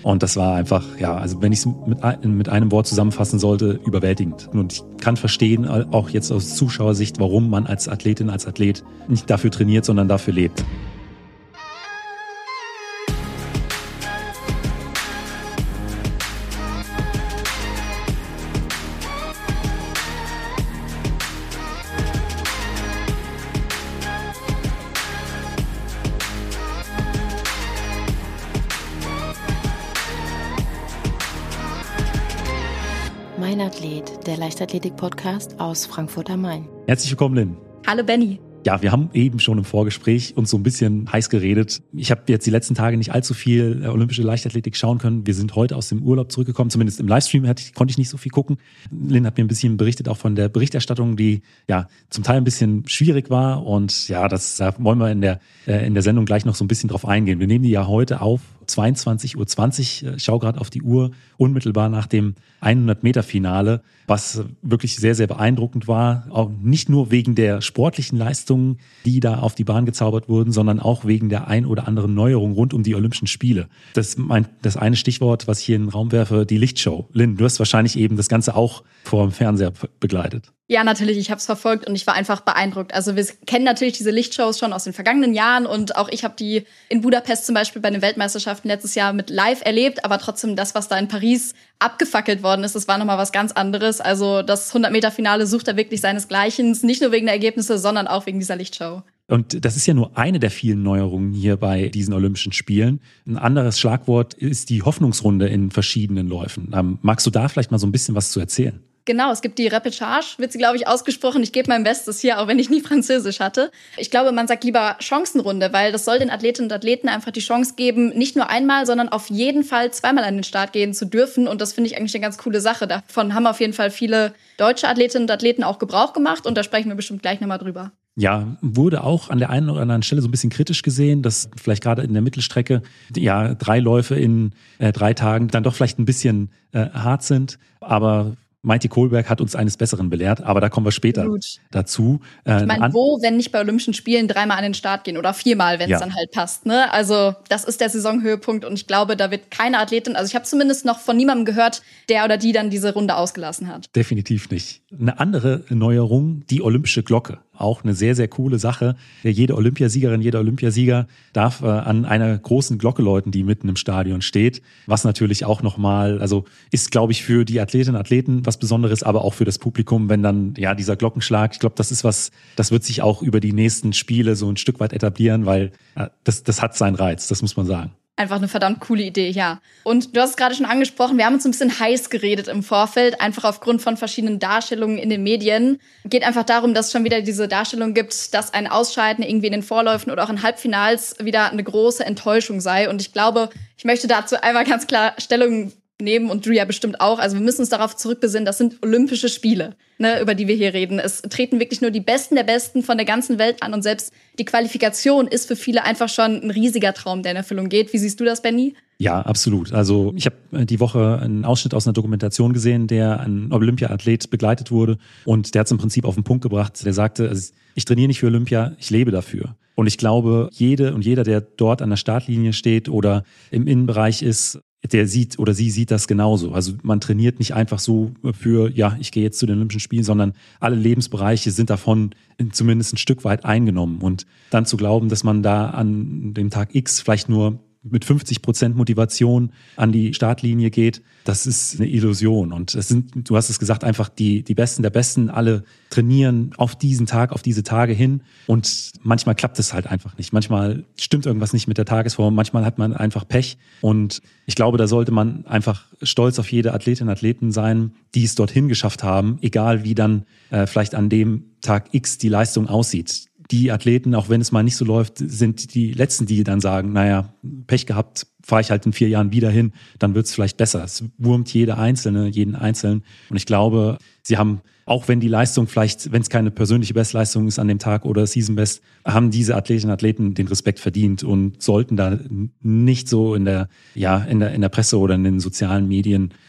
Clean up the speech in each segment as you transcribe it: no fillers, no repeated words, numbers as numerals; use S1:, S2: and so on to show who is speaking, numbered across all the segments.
S1: Und das war einfach, ja, also wenn ich es mit einem Wort zusammenfassen sollte, überwältigend. Und ich kann verstehen, auch jetzt aus Zuschauersicht, warum man als Athletin, als Athlet nicht dafür trainiert, sondern dafür lebt.
S2: Mein Athlet, der Leichtathletik-Podcast aus Frankfurt am Main.
S1: Herzlich willkommen, Lynn.
S3: Hallo Benni.
S1: Ja, wir haben eben schon im Vorgespräch uns so ein bisschen heiß geredet. Ich habe jetzt die letzten Tage nicht allzu viel olympische Leichtathletik schauen können. Wir sind heute aus dem Urlaub zurückgekommen. Zumindest im Livestream konnte ich nicht so viel gucken. Lynn hat mir ein bisschen berichtet, auch von der Berichterstattung, die ja zum Teil ein bisschen schwierig war. Und ja, da wollen wir in der Sendung gleich noch so ein bisschen drauf eingehen. Wir nehmen die ja heute auf 22:20 Uhr. Ich schaue gerade auf die Uhr, unmittelbar nach dem 100-Meter-Finale, was wirklich sehr, sehr beeindruckend war. Auch nicht nur wegen der sportlichen Leistungen, die da auf die Bahn gezaubert wurden, sondern auch wegen der ein oder anderen Neuerung rund um die Olympischen Spiele. Das eine Stichwort, was ich hier in den Raum werfe, die Lichtshow. Lynn, du hast wahrscheinlich eben das Ganze auch vor dem Fernseher begleitet.
S3: Ja, natürlich, ich habe es verfolgt und ich war einfach beeindruckt. Also wir kennen natürlich diese Lichtshows schon aus den vergangenen Jahren und auch ich habe die in Budapest zum Beispiel bei den Weltmeisterschaften letztes Jahr mit live erlebt, aber trotzdem das, was da in Paris abgefackelt worden ist, das war nochmal was ganz anderes. Also das 100-Meter-Finale sucht da wirklich seinesgleichen, nicht nur wegen der Ergebnisse, sondern auch wegen dieser Lichtshow.
S1: Und das ist ja nur eine der vielen Neuerungen hier bei diesen Olympischen Spielen. Ein anderes Schlagwort ist die Hoffnungsrunde in verschiedenen Läufen. Magst du da vielleicht mal so ein bisschen was zu erzählen?
S3: Genau, es gibt die Repechage, wird sie, glaube ich, ausgesprochen. Ich gebe mein Bestes hier, auch wenn ich nie Französisch hatte. Ich glaube, man sagt lieber Chancenrunde, weil das soll den Athletinnen und Athleten einfach die Chance geben, nicht nur einmal, sondern auf jeden Fall zweimal an den Start gehen zu dürfen. Und das finde ich eigentlich eine ganz coole Sache. Davon haben auf jeden Fall viele deutsche Athletinnen und Athleten auch Gebrauch gemacht. Und da sprechen wir bestimmt gleich nochmal drüber.
S1: Ja, wurde auch an der einen oder anderen Stelle so ein bisschen kritisch gesehen, dass vielleicht gerade in der Mittelstrecke 3 Läufe in 3 Tagen dann doch vielleicht ein bisschen hart sind. Aber Maite Kolberg hat uns eines Besseren belehrt, aber da kommen wir später dazu.
S3: Ich meine, wenn nicht bei Olympischen Spielen 3-mal an den Start gehen oder 4-mal, wenn es dann halt passt. Ne? Also das ist der Saisonhöhepunkt und ich glaube, da wird keine Athletin, also ich habe zumindest noch von niemandem gehört, der oder die dann diese Runde ausgelassen hat.
S1: Definitiv nicht. Eine andere Neuerung, die olympische Glocke. Auch eine sehr, sehr coole Sache. Jede Olympiasiegerin, jeder Olympiasieger darf an einer großen Glocke läuten, die mitten im Stadion steht. Was natürlich auch nochmal, also ist, glaube ich, für die Athletinnen und Athleten was Besonderes, aber auch für das Publikum, wenn dann dieser Glockenschlag, ich glaube, das ist was, das wird sich auch über die nächsten Spiele so ein Stück weit etablieren, weil das hat seinen Reiz, das muss man sagen.
S3: Einfach eine verdammt coole Idee, ja. Und du hast es gerade schon angesprochen, wir haben uns ein bisschen heiß geredet im Vorfeld, einfach aufgrund von verschiedenen Darstellungen in den Medien. Geht einfach darum, dass es schon wieder diese Darstellung gibt, dass ein Ausscheiden irgendwie in den Vorläufen oder auch in Halbfinals wieder eine große Enttäuschung sei. Und ich glaube, ich möchte dazu einmal ganz klar Stellung nehmen und du ja bestimmt auch. Also wir müssen uns darauf zurückbesinnen, das sind Olympische Spiele, ne, über die wir hier reden. Es treten wirklich nur die Besten der Besten von der ganzen Welt an und selbst die Qualifikation ist für viele einfach schon ein riesiger Traum, der in Erfüllung geht. Wie siehst du das, Benni?
S1: Ja, absolut. Also ich habe die Woche einen Ausschnitt aus einer Dokumentation gesehen, der ein Olympia-Athlet begleitet wurde und der hat es im Prinzip auf den Punkt gebracht. Der sagte, also ich trainiere nicht für Olympia, ich lebe dafür. Und ich glaube, jede und jeder, der dort an der Startlinie steht oder im Innenbereich ist, der sieht oder sie sieht das genauso. Also man trainiert nicht einfach so für, ich gehe jetzt zu den Olympischen Spielen, sondern alle Lebensbereiche sind davon zumindest ein Stück weit eingenommen. Und dann zu glauben, dass man da an dem Tag X vielleicht nur mit 50% Motivation an die Startlinie geht, das ist eine Illusion. Und es sind, du hast es gesagt, einfach die Besten der Besten, alle trainieren auf diesen Tag, auf diese Tage hin. Und manchmal klappt es halt einfach nicht. Manchmal stimmt irgendwas nicht mit der Tagesform. Manchmal hat man einfach Pech. Und ich glaube, da sollte man einfach stolz auf jede Athletin und Athleten sein, die es dorthin geschafft haben, egal wie dann vielleicht an dem Tag X die Leistung aussieht. Die Athleten, auch wenn es mal nicht so läuft, sind die Letzten, die dann sagen, Pech gehabt, fahre ich halt in 4 Jahren wieder hin, dann wird es vielleicht besser. Es wurmt jeden Einzelnen. Und ich glaube, sie haben, auch wenn die Leistung vielleicht, wenn es keine persönliche Bestleistung ist an dem Tag oder Season Best, haben diese Athletinnen und Athleten den Respekt verdient und sollten da nicht so in der Presse oder in den sozialen Medien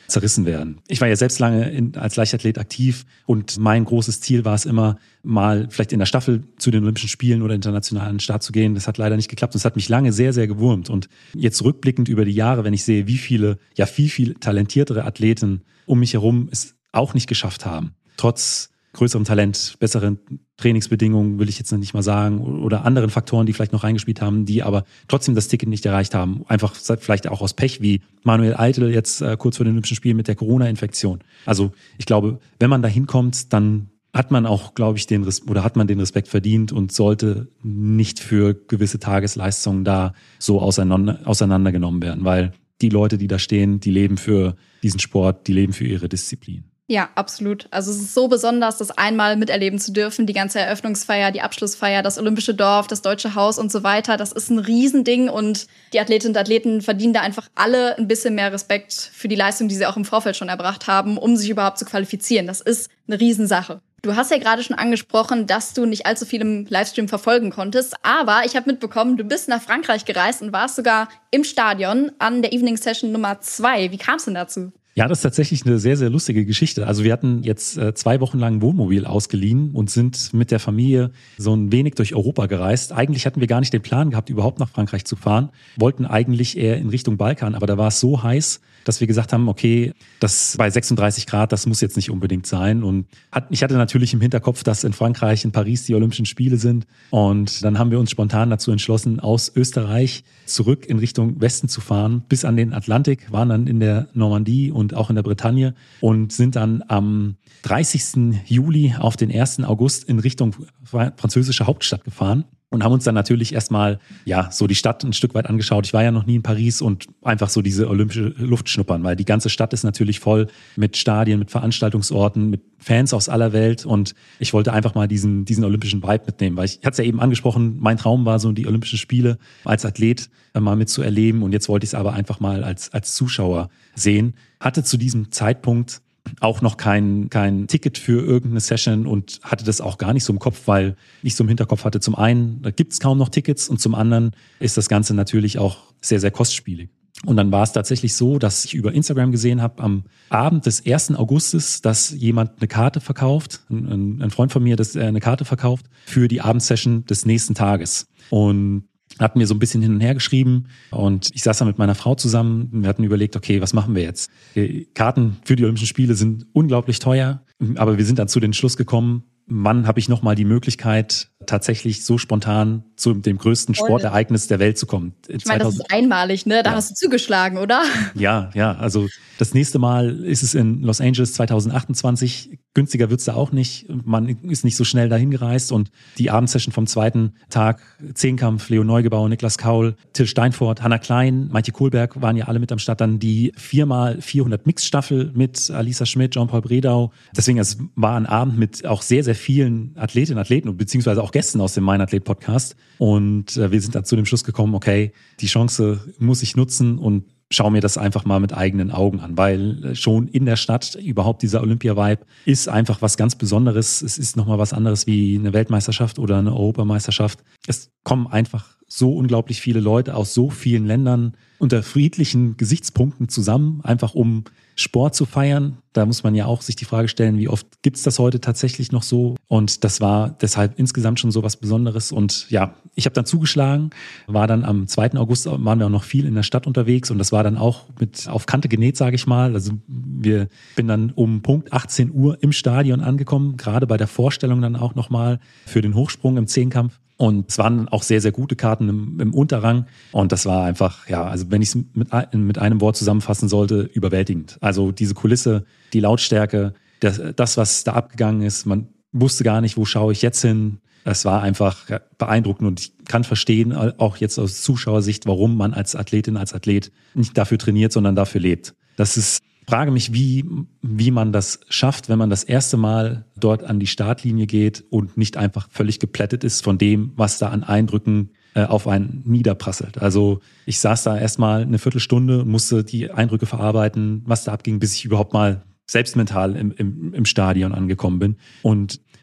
S1: zerrissen werden. Ich war ja selbst lange als Leichtathlet aktiv und mein großes Ziel war es immer, mal vielleicht in der Staffel zu den Olympischen Spielen oder international an den Start zu gehen. Das hat leider nicht geklappt und es hat mich lange sehr, sehr gewurmt. Und jetzt rückblickend über die Jahre, wenn ich sehe, wie viele, ja viel talentiertere Athleten um mich herum es auch nicht geschafft haben, trotz größerem Talent, besseren Trainingsbedingungen, will ich jetzt nicht mal sagen, oder anderen Faktoren, die vielleicht noch reingespielt haben, die aber trotzdem das Ticket nicht erreicht haben. Einfach vielleicht auch aus Pech, wie Manuel Eitel jetzt kurz vor den Olympischen Spielen mit der Corona-Infektion. Also ich glaube, wenn man da hinkommt, dann hat man auch, glaube ich, den Respekt verdient und sollte nicht für gewisse Tagesleistungen da so auseinandergenommen werden, weil die Leute, die da stehen, die leben für diesen Sport, die leben für ihre Disziplin.
S3: Ja, absolut. Also es ist so besonders, das einmal miterleben zu dürfen. Die ganze Eröffnungsfeier, die Abschlussfeier, das Olympische Dorf, das Deutsche Haus und so weiter. Das ist ein Riesending und die Athletinnen und Athleten verdienen da einfach alle ein bisschen mehr Respekt für die Leistung, die sie auch im Vorfeld schon erbracht haben, um sich überhaupt zu qualifizieren. Das ist eine Riesensache. Du hast ja gerade schon angesprochen, dass du nicht allzu viel im Livestream verfolgen konntest, aber ich habe mitbekommen, du bist nach Frankreich gereist und warst sogar im Stadion an der Evening Session Nummer 2. Wie kam es denn dazu?
S1: Ja, das ist tatsächlich eine sehr, sehr lustige Geschichte. Also wir hatten jetzt 2 Wochen lang ein Wohnmobil ausgeliehen und sind mit der Familie so ein wenig durch Europa gereist. Eigentlich hatten wir gar nicht den Plan gehabt, überhaupt nach Frankreich zu fahren. Wollten eigentlich eher in Richtung Balkan, aber da war es so heiß, dass wir gesagt haben, okay, das bei 36 Grad, das muss jetzt nicht unbedingt sein. Und ich hatte natürlich im Hinterkopf, dass in Frankreich, in Paris die Olympischen Spiele sind. Und dann haben wir uns spontan dazu entschlossen, aus Österreich zurück in Richtung Westen zu fahren, bis an den Atlantik, waren dann in der Normandie und auch in der Bretagne und sind dann am 30. Juli auf den 1. August in Richtung französische Hauptstadt gefahren. Und haben uns dann natürlich erstmal so die Stadt ein Stück weit angeschaut. Ich war ja noch nie in Paris und einfach so diese olympische Luft schnuppern, weil die ganze Stadt ist natürlich voll mit Stadien, mit Veranstaltungsorten, mit Fans aus aller Welt und ich wollte einfach mal diesen olympischen Vibe mitnehmen, weil ich hatte es ja eben angesprochen, mein Traum war so, die Olympischen Spiele als Athlet mal mitzuerleben und jetzt wollte ich es aber einfach mal als Zuschauer sehen. Hatte zu diesem Zeitpunkt auch noch kein Ticket für irgendeine Session und hatte das auch gar nicht so im Kopf, weil ich so im Hinterkopf hatte, zum einen, da gibt es kaum noch Tickets und zum anderen ist das Ganze natürlich auch sehr, sehr kostspielig. Und dann war es tatsächlich so, dass ich über Instagram gesehen habe, am Abend des 1. Augustes, dass jemand eine Karte verkauft, ein Freund von mir, dass er eine Karte verkauft für die Abendsession des nächsten Tages. Und hatten mir so ein bisschen hin und her geschrieben und ich saß da mit meiner Frau zusammen und wir hatten überlegt, okay, was machen wir jetzt? Die Karten für die Olympischen Spiele sind unglaublich teuer, aber wir sind dann zu dem Schluss gekommen, wann habe ich nochmal die Möglichkeit, tatsächlich so spontan zu dem größten Sportereignis der Welt zu kommen.
S3: Ich meine, das ist einmalig, ne? Da hast du zugeschlagen, oder?
S1: Ja, also das nächste Mal ist es in Los Angeles 2028. Günstiger wird's da auch nicht. Man ist nicht so schnell dahin gereist und die Abendsession vom 2. Tag, Zehnkampf, Leo Neugebauer, Niklas Kaul, Till Steinfort, Hanna Klein, Maite Kohlberg waren ja alle mit am Start. Dann die 4x400 Mixstaffel mit Alisa Schmidt, Jean-Paul Bredau. Deswegen, es war ein Abend mit auch sehr, sehr vielen Athletinnen und Athleten, beziehungsweise auch Gästen aus dem Mein Athlet Podcast. Und wir sind dann zu dem Schluss gekommen, okay, die Chance muss ich nutzen und schau mir das einfach mal mit eigenen Augen an, weil schon in der Stadt überhaupt dieser Olympia-Vibe ist einfach was ganz Besonderes. Es ist nochmal was anderes wie eine Weltmeisterschaft oder eine Europameisterschaft. Es kommen einfach so unglaublich viele Leute aus so vielen Ländern unter friedlichen Gesichtspunkten zusammen, einfach um Sport zu feiern. Da muss man ja auch sich die Frage stellen, wie oft gibt's das heute tatsächlich noch so? Und das war deshalb insgesamt schon so was Besonderes. Und ja, ich habe dann zugeschlagen, war dann am 2. August, waren wir auch noch viel in der Stadt unterwegs und das war dann auch mit auf Kante genäht, sage ich mal. Also bin dann um Punkt 18 Uhr im Stadion angekommen, gerade bei der Vorstellung dann auch nochmal für den Hochsprung im Zehnkampf. Und es waren auch sehr, sehr gute Karten im Unterrang. Und das war einfach, also wenn ich es mit einem Wort zusammenfassen sollte, überwältigend. Also diese Kulisse, die Lautstärke, das, was da abgegangen ist, man wusste gar nicht, wo schaue ich jetzt hin. Es war einfach beeindruckend und ich kann verstehen, auch jetzt aus Zuschauersicht, warum man als Athletin, als Athlet nicht dafür trainiert, sondern dafür lebt. Frage mich, wie man das schafft, wenn man das erste Mal dort an die Startlinie geht und nicht einfach völlig geplättet ist von dem, was da an Eindrücken auf einen niederprasselt. Also ich saß da erstmal eine Viertelstunde und musste die Eindrücke verarbeiten, was da abging, bis ich überhaupt mal selbst mental im Stadion angekommen bin. Und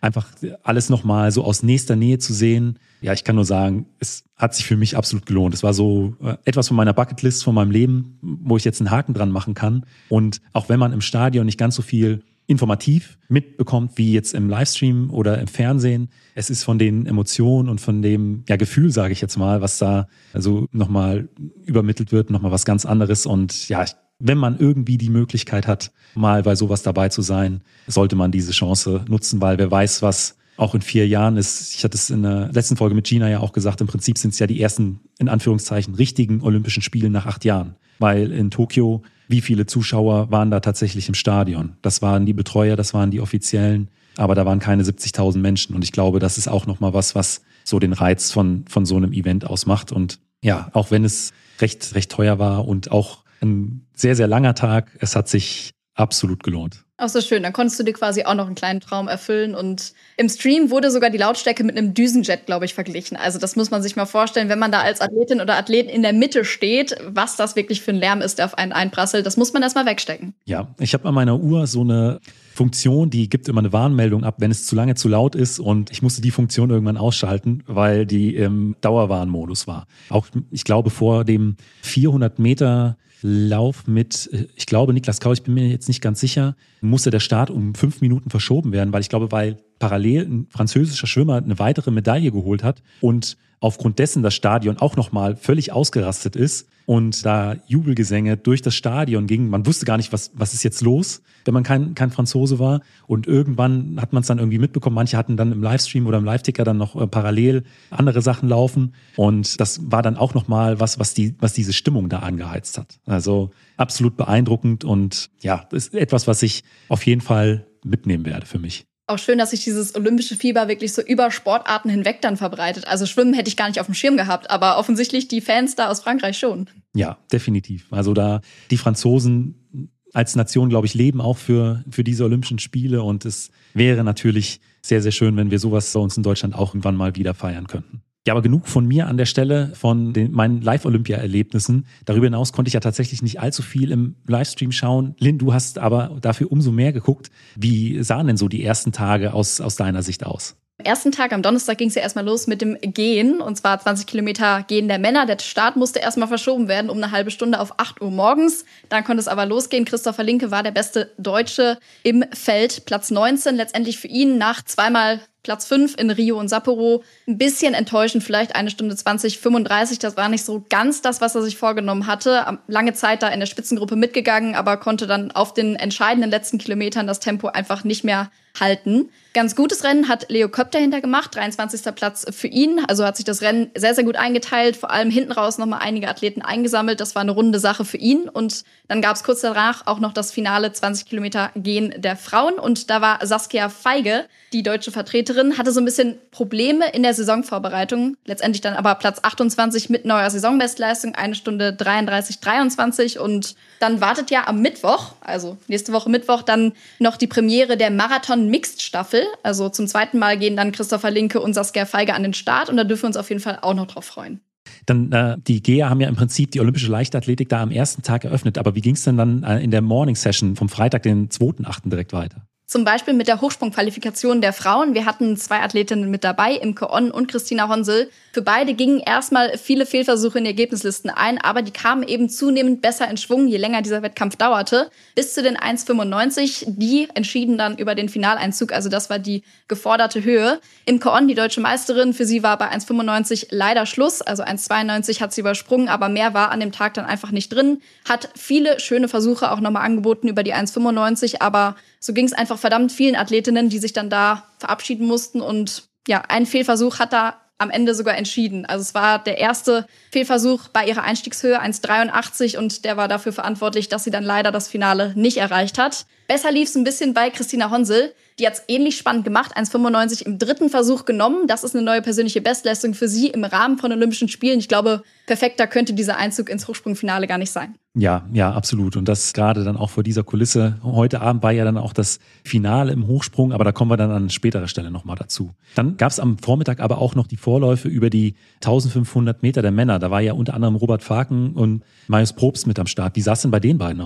S1: einfach alles nochmal so aus nächster Nähe zu sehen. Ja, ich kann nur sagen, es hat sich für mich absolut gelohnt. Es war so etwas von meiner Bucketlist, von meinem Leben, wo ich jetzt einen Haken dran machen kann. Und auch wenn man im Stadion nicht ganz so viel informativ mitbekommt, wie jetzt im Livestream oder im Fernsehen. Es ist von den Emotionen und von dem Gefühl, sage ich jetzt mal, was da also nochmal übermittelt wird, nochmal was ganz anderes. Und ja, wenn man irgendwie die Möglichkeit hat, mal bei sowas dabei zu sein, sollte man diese Chance nutzen, weil wer weiß, was auch in 4 Jahren ist. Ich hatte es in der letzten Folge mit Gina ja auch gesagt, im Prinzip sind es ja die ersten, in Anführungszeichen, richtigen Olympischen Spiele nach 8 Jahren. Weil in Tokio, wie viele Zuschauer waren da tatsächlich im Stadion? Das waren die Betreuer, das waren die Offiziellen, aber da waren keine 70.000 Menschen. Und ich glaube, das ist auch nochmal was so den Reiz von so einem Event ausmacht. Und ja, auch wenn es recht teuer war und auch ein sehr, sehr langer Tag, es hat sich absolut gelohnt.
S3: Auch so schön, dann konntest du dir quasi auch noch einen kleinen Traum erfüllen und im Stream wurde sogar die Lautstärke mit einem Düsenjet, glaube ich, verglichen. Also das muss man sich mal vorstellen, wenn man da als Athletin oder Athlet in der Mitte steht, was das wirklich für ein Lärm ist, der auf einen einprasselt, das muss man erstmal wegstecken. Ja,
S1: ich habe an meiner Uhr so eine Funktion, die gibt immer eine Warnmeldung ab, wenn es zu lange zu laut ist und ich musste die Funktion irgendwann ausschalten, weil die im Dauerwarnmodus war. Auch, ich glaube, vor dem 400 Meter Lauf mit, ich glaube, Niklas Kau, ich bin mir jetzt nicht ganz sicher, musste der Start um 5 Minuten verschoben werden, weil parallel ein französischer Schwimmer eine weitere Medaille geholt hat und aufgrund dessen das Stadion auch nochmal völlig ausgerastet ist und da Jubelgesänge durch das Stadion gingen. Man wusste gar nicht, was ist jetzt los, wenn man kein Franzose war. Und irgendwann hat man es dann irgendwie mitbekommen. Manche hatten dann im Livestream oder im Live-Ticker dann noch parallel andere Sachen laufen. Und das war dann auch nochmal was diese Stimmung da angeheizt hat. Also absolut beeindruckend und ja, das ist etwas, was ich auf jeden Fall mitnehmen werde für mich.
S3: Auch schön, dass sich dieses olympische Fieber wirklich so über Sportarten hinweg dann verbreitet. Also Schwimmen hätte ich gar nicht auf dem Schirm gehabt, aber offensichtlich die Fans da aus Frankreich schon.
S1: Ja, definitiv. Also da die Franzosen als Nation, glaube ich, leben auch für diese Olympischen Spiele und es wäre natürlich sehr, sehr schön, wenn wir sowas bei uns in Deutschland auch irgendwann mal wieder feiern könnten. Ja, aber genug von mir an der Stelle, von meinen Live-Olympia-Erlebnissen. Darüber hinaus konnte ich ja tatsächlich nicht allzu viel im Livestream schauen. Lynn, du hast aber dafür umso mehr geguckt. Wie sahen denn so die ersten Tage aus deiner Sicht aus?
S3: Am ersten Tag, am Donnerstag, ging es ja erstmal los mit dem Gehen. Und zwar 20 Kilometer Gehen der Männer. Der Start musste erstmal verschoben werden um eine halbe Stunde auf 8 Uhr morgens. Dann konnte es aber losgehen. Christopher Linke war der beste Deutsche im Feld. Platz 19 letztendlich für ihn nach zweimal Platz 5 in Rio und Sapporo. Ein bisschen enttäuschend, vielleicht 1 Stunde 20, 35. Das war nicht so ganz das, was er sich vorgenommen hatte. Lange Zeit da in der Spitzengruppe mitgegangen, aber konnte dann auf den entscheidenden letzten Kilometern das Tempo einfach nicht mehr halten. Ganz gutes Rennen hat Leo Köpp dahinter gemacht, 23. Platz für ihn. Also hat sich das Rennen sehr, sehr gut eingeteilt. Vor allem hinten raus nochmal einige Athleten eingesammelt. Das war eine runde Sache für ihn. Und dann gab es kurz danach auch noch das Finale 20 Kilometer Gehen der Frauen. Und da war Saskia Feige, die deutsche Vertreterin, hatte so ein bisschen Probleme in der Saisonvorbereitung. Letztendlich dann aber Platz 28 mit neuer Saisonbestleistung, 1 Stunde 33, 23. Und dann wartet ja am Mittwoch, also nächste Woche Mittwoch, dann noch die Premiere der Marathon-Mixed-Staffel. Also zum zweiten Mal gehen dann Christopher Linke und Saskia Feige an den Start. Und da dürfen wir uns auf jeden Fall auch noch drauf freuen.
S1: Dann die GEA haben ja im Prinzip die olympische Leichtathletik da am ersten Tag eröffnet. Aber wie ging es denn dann in der Morning Session vom Freitag, den 2.8. direkt weiter?
S3: Zum Beispiel mit der Hochsprungqualifikation der Frauen. Wir hatten 2 Athletinnen mit dabei, Imke Onn und Christina Honsel. Für beide gingen erstmal viele Fehlversuche in die Ergebnislisten ein, aber die kamen eben zunehmend besser in Schwung, je länger dieser Wettkampf dauerte. Bis zu den 1,95. Die entschieden dann über den Finaleinzug, also das war die geforderte Höhe. Imke Onn, die deutsche Meisterin, für sie war bei 1,95 leider Schluss. Also 1,92 hat sie übersprungen, aber mehr war an dem Tag dann einfach nicht drin. Hat viele schöne Versuche auch nochmal angeboten über die 1,95, aber so ging es einfach verdammt vielen Athletinnen, die sich dann da verabschieden mussten. Und ja, ein Fehlversuch hat da am Ende sogar entschieden. Also es war der erste Fehlversuch bei ihrer Einstiegshöhe, 1,83, und der war dafür verantwortlich, dass sie dann leider das Finale nicht erreicht hat. Besser lief es ein bisschen bei Christina Honsel. Die hat es ähnlich spannend gemacht, 1,95 im 3. Versuch genommen. Das ist eine neue persönliche Bestleistung für sie im Rahmen von Olympischen Spielen. Ich glaube, perfekter könnte dieser Einzug ins Hochsprungfinale gar nicht sein.
S1: Ja, absolut. Und das gerade dann auch vor dieser Kulisse. Heute Abend war ja dann auch das Finale im Hochsprung, aber da kommen wir dann an späterer Stelle nochmal dazu. Dann gab es am Vormittag aber auch noch die Vorläufe über die 1500 Meter der Männer. Da war ja unter anderem Robert Faken und Marius Probst mit am Start. Wie sah es denn bei den beiden aus?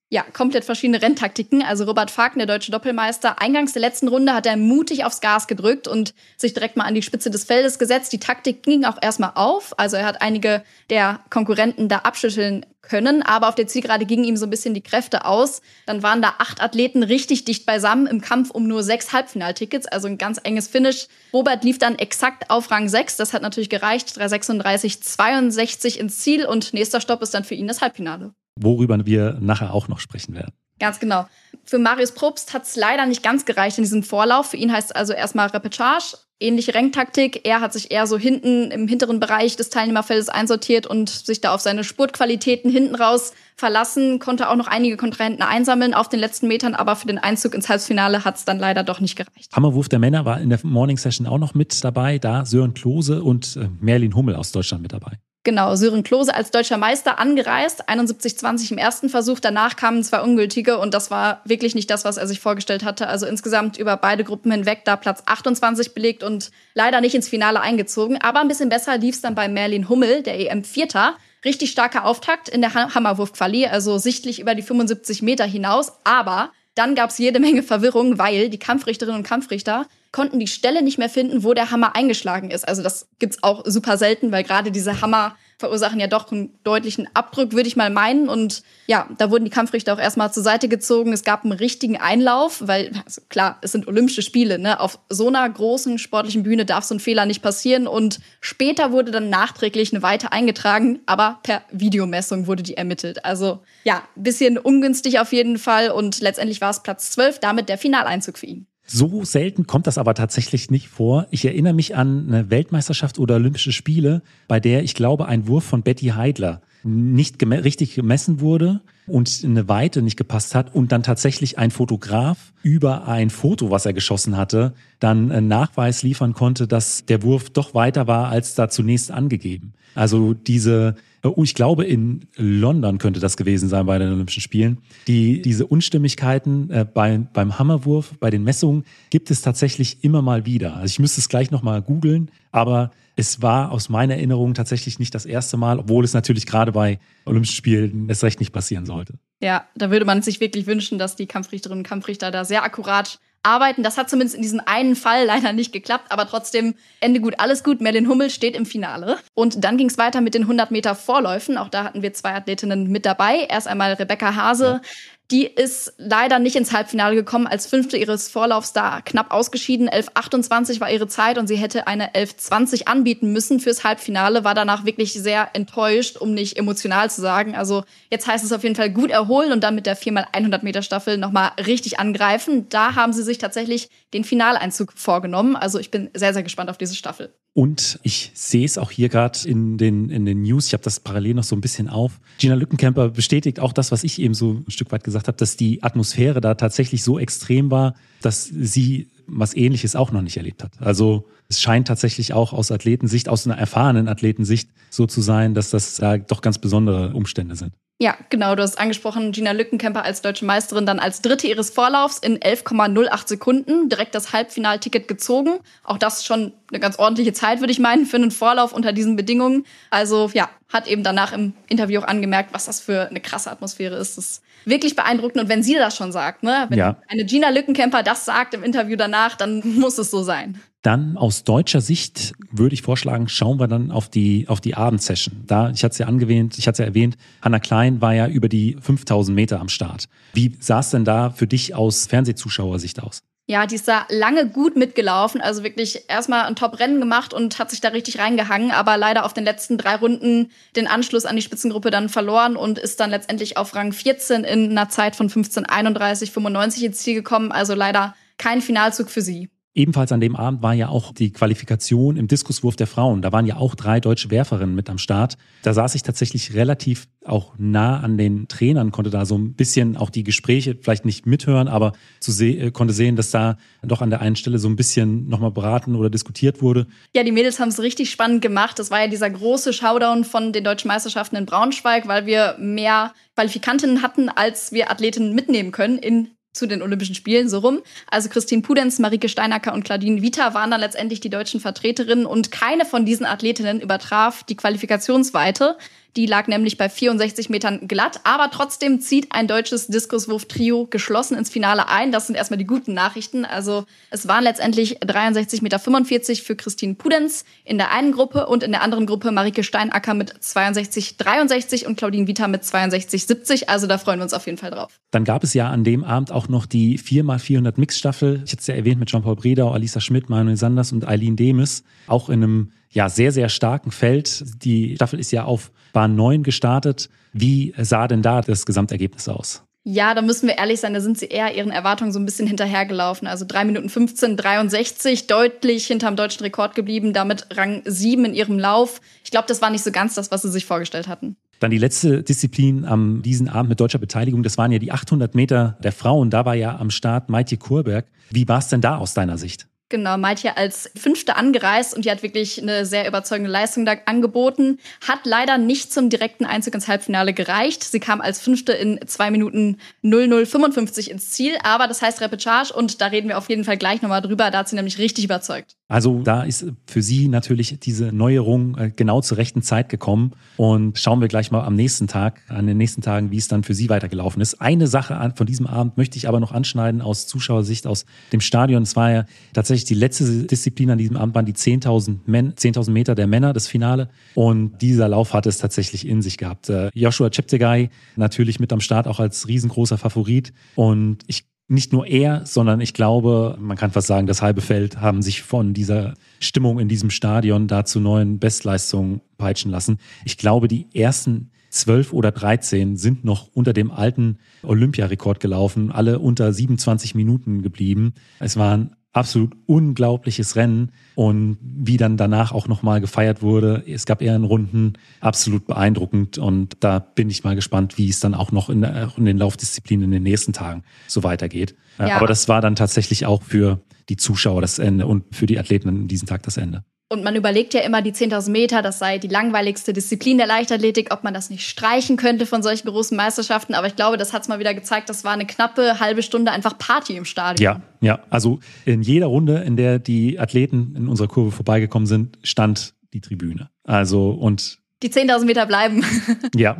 S3: Ja, komplett verschiedene Renntaktiken. Also Robert Faken, der deutsche Doppelmeister, eingangs der letzten Runde hat er mutig aufs Gas gedrückt und sich direkt mal an die Spitze des Feldes gesetzt. Die Taktik ging auch erstmal auf. Also er hat einige der Konkurrenten da abschütteln können, aber auf der Zielgerade gingen ihm so ein bisschen die Kräfte aus. Dann waren da 8 Athleten richtig dicht beisammen im Kampf um nur 6 Halbfinaltickets, also ein ganz enges Finish. Robert lief dann exakt auf Rang 6, das hat natürlich gereicht, 3:36,62 ins Ziel und nächster Stopp ist dann für ihn das Halbfinale.
S1: Worüber wir nachher auch noch sprechen werden.
S3: Ganz genau. Für Marius Probst hat es leider nicht ganz gereicht in diesem Vorlauf. Für ihn heißt es also erstmal Repechage, ähnliche Renntaktik. Er hat sich eher so hinten im hinteren Bereich des Teilnehmerfeldes einsortiert und sich da auf seine Spurtqualitäten hinten raus verlassen, konnte auch noch einige Kontrahenten einsammeln auf den letzten Metern, aber für den Einzug ins Halbfinale hat es dann leider doch nicht gereicht.
S1: Hammerwurf der Männer war in der Morning Session auch noch mit dabei, da Sören Klose und Merlin Hummel aus Deutschland mit dabei.
S3: Genau, Sören Klose als deutscher Meister angereist, 71:20 im ersten Versuch. Danach kamen 2 ungültige und das war wirklich nicht das, was er sich vorgestellt hatte. Also insgesamt über beide Gruppen hinweg da Platz 28 belegt und leider nicht ins Finale eingezogen. Aber ein bisschen besser lief es dann bei Merlin Hummel, der EM-Vierter. Richtig starker Auftakt in der Hammerwurf-Quali, also sichtlich über die 75 Meter hinaus. Aber dann gab es jede Menge Verwirrung, weil die Kampfrichterinnen und Kampfrichter konnten die Stelle nicht mehr finden, wo der Hammer eingeschlagen ist. Also das gibt's auch super selten, weil gerade diese Hammer verursachen ja doch einen deutlichen Abdruck, würde ich mal meinen. Und ja, da wurden die Kampfrichter auch erstmal zur Seite gezogen. Es gab einen richtigen Einlauf, weil, also klar, es sind Olympische Spiele, ne? Auf so einer großen sportlichen Bühne darf so ein Fehler nicht passieren. Und später wurde dann nachträglich eine Weite eingetragen, aber per Videomessung wurde die ermittelt. Also ja, ein bisschen ungünstig auf jeden Fall. Und letztendlich war es Platz 12, damit der Finaleinzug für ihn.
S1: So selten kommt das aber tatsächlich nicht vor. Ich erinnere mich an eine Weltmeisterschaft oder Olympische Spiele, bei der, ich glaube, ein Wurf von Betty Heidler nicht richtig gemessen wurde und eine Weite nicht gepasst hat und dann tatsächlich ein Fotograf über ein Foto, was er geschossen hatte, dann einen Nachweis liefern konnte, dass der Wurf doch weiter war als da zunächst angegeben. Also ich glaube, in London könnte das gewesen sein bei den Olympischen Spielen. Diese Unstimmigkeiten beim Hammerwurf, bei den Messungen gibt es tatsächlich immer mal wieder. Also ich müsste es gleich nochmal googeln, aber es war aus meiner Erinnerung tatsächlich nicht das erste Mal, obwohl es natürlich gerade bei Olympischen Spielen erst recht nicht passieren sollte.
S3: Ja, da würde man sich wirklich wünschen, dass die Kampfrichterinnen und Kampfrichter da sehr akkurat arbeiten. Das hat zumindest in diesem einen Fall leider nicht geklappt, aber trotzdem Ende gut, alles gut. Merlin Hummel steht im Finale. Und dann ging es weiter mit den 100 Meter Vorläufen. Auch da hatten wir 2 Athletinnen mit dabei. Erst einmal Rebecca Hase. Ja. Die ist leider nicht ins Halbfinale gekommen, als 5. ihres Vorlaufs da knapp ausgeschieden. 11:28 war ihre Zeit und sie hätte eine 11:20 anbieten müssen fürs Halbfinale. War danach wirklich sehr enttäuscht, um nicht emotional zu sagen. Also jetzt heißt es auf jeden Fall gut erholen und dann mit der 4x100 Meter Staffel nochmal richtig angreifen. Da haben sie sich tatsächlich den Finaleinzug vorgenommen. Also ich bin sehr, sehr gespannt auf diese Staffel.
S1: Und ich sehe es auch hier gerade in den News, ich habe das parallel noch so ein bisschen auf. Gina Lückenkämper bestätigt auch das, was ich eben so ein Stück weit gesagt habe, dass die Atmosphäre da tatsächlich so extrem war, dass sie was Ähnliches auch noch nicht erlebt hat. Also es scheint tatsächlich auch aus Athletensicht, aus einer erfahrenen Athletensicht so zu sein, dass das da doch ganz besondere Umstände sind.
S3: Ja, genau, du hast angesprochen, Gina Lückenkämper als deutsche Meisterin dann als Dritte ihres Vorlaufs in 11,08 Sekunden direkt das Halbfinalticket gezogen. Auch das schon eine ganz ordentliche Zeit, würde ich meinen, für einen Vorlauf unter diesen Bedingungen. Also ja, hat eben danach im Interview auch angemerkt, was das für eine krasse Atmosphäre ist. Das ist wirklich beeindruckend. Und wenn sie das schon sagt, ne, wenn eine Gina Lückenkämper das sagt im Interview danach, dann muss es so sein.
S1: Dann aus deutscher Sicht würde ich vorschlagen, schauen wir dann auf die Abendsession. Ich hatte es ja erwähnt, Hannah Klein war ja über die 5000 Meter am Start. Wie sah es denn da für dich aus Fernsehzuschauersicht aus?
S3: Ja, die ist da lange gut mitgelaufen, also wirklich erstmal ein Top-Rennen gemacht und hat sich da richtig reingehangen, aber leider auf den letzten 3 Runden den Anschluss an die Spitzengruppe dann verloren und ist dann letztendlich auf Rang 14 in einer Zeit von 15:31,95 ins Ziel gekommen, also leider kein Finalzug für sie.
S1: Ebenfalls an dem Abend war ja auch die Qualifikation im Diskuswurf der Frauen. Da waren ja auch 3 deutsche Werferinnen mit am Start. Da saß ich tatsächlich relativ auch nah an den Trainern, konnte da so ein bisschen auch die Gespräche vielleicht nicht mithören, aber konnte sehen, dass da doch an der einen Stelle so ein bisschen nochmal beraten oder diskutiert wurde.
S3: Ja, die Mädels haben es richtig spannend gemacht. Das war ja dieser große Showdown von den Deutschen Meisterschaften in Braunschweig, weil wir mehr Qualifikantinnen hatten, als wir Athletinnen mitnehmen können zu den Olympischen Spielen, so rum. Also Christine Pudenz, Marike Steinacker und Claudine Vita waren dann letztendlich die deutschen Vertreterinnen und keine von diesen Athletinnen übertraf die Qualifikationsweite. Die lag nämlich bei 64 Metern glatt. Aber trotzdem zieht ein deutsches Diskuswurf-Trio geschlossen ins Finale ein. Das sind erstmal die guten Nachrichten. Also es waren letztendlich 63,45 Meter für Christine Pudenz in der einen Gruppe und in der anderen Gruppe Marike Steinacker mit 62,63 und Claudine Vita mit 62,70. Also da freuen wir uns auf jeden Fall drauf.
S1: Dann gab es ja an dem Abend auch noch die 4x400 Mixstaffel. Ich hatte es ja erwähnt mit Jean-Paul Bredau, Alisa Schmidt, Manuel Sanders und Eileen Demis. Auch in einem sehr, sehr starken Feld. Die Staffel ist ja auf Bahn 9 gestartet. Wie sah denn da das Gesamtergebnis aus?
S3: Ja, da müssen wir ehrlich sein, da sind sie eher ihren Erwartungen so ein bisschen hinterhergelaufen. Also 3 Minuten 15,63, deutlich hinterm deutschen Rekord geblieben, damit Rang 7 in ihrem Lauf. Ich glaube, das war nicht so ganz das, was sie sich vorgestellt hatten.
S1: Dann die letzte Disziplin am diesen Abend mit deutscher Beteiligung, das waren ja die 800 Meter der Frauen. Da war ja am Start Maitje Kurberg. Wie war es denn da aus deiner Sicht?
S3: Genau, Maitje als Fünfte angereist und die hat wirklich eine sehr überzeugende Leistung da angeboten. Hat leider nicht zum direkten Einzug ins Halbfinale gereicht. Sie kam als Fünfte in 2 Minuten 00,55 ins Ziel. Aber das heißt Repechage und da reden wir auf jeden Fall gleich nochmal drüber. Da hat sie nämlich richtig überzeugt.
S1: Also da ist für sie natürlich diese Neuerung genau zur rechten Zeit gekommen. Und schauen wir gleich mal an den nächsten Tagen, wie es dann für sie weitergelaufen ist. Eine Sache von diesem Abend möchte ich aber noch anschneiden aus Zuschauersicht, aus dem Stadion. Es war ja tatsächlich die letzte Disziplin an diesem Abend, waren die 10.000 Meter der Männer, das Finale. Und dieser Lauf hat es tatsächlich in sich gehabt. Joshua Cheptegei natürlich mit am Start, auch als riesengroßer Favorit. Und nicht nur er, sondern ich glaube, man kann fast sagen, das halbe Feld haben sich von dieser Stimmung in diesem Stadion da zu neuen Bestleistungen peitschen lassen. Ich glaube, die ersten 12 oder 13 sind noch unter dem alten Olympiarekord gelaufen, alle unter 27 Minuten geblieben. Es war ein absolut unglaubliches Rennen und wie dann danach auch nochmal gefeiert wurde. Es gab Ehrenrunden, absolut beeindruckend und da bin ich mal gespannt, wie es dann auch noch in den Laufdisziplinen in den nächsten Tagen so weitergeht. Ja. Aber das war dann tatsächlich auch für die Zuschauer das Ende und für die Athleten an diesem Tag das Ende.
S3: Und man überlegt ja immer, die 10.000 Meter, das sei die langweiligste Disziplin der Leichtathletik, ob man das nicht streichen könnte von solchen großen Meisterschaften. Aber ich glaube, das hat es mal wieder gezeigt, das war eine knappe halbe Stunde einfach Party im Stadion.
S1: Ja, also in jeder Runde, in der die Athleten in unserer Kurve vorbeigekommen sind, stand die Tribüne. Also und
S3: die 10.000 Meter bleiben.
S1: Ja,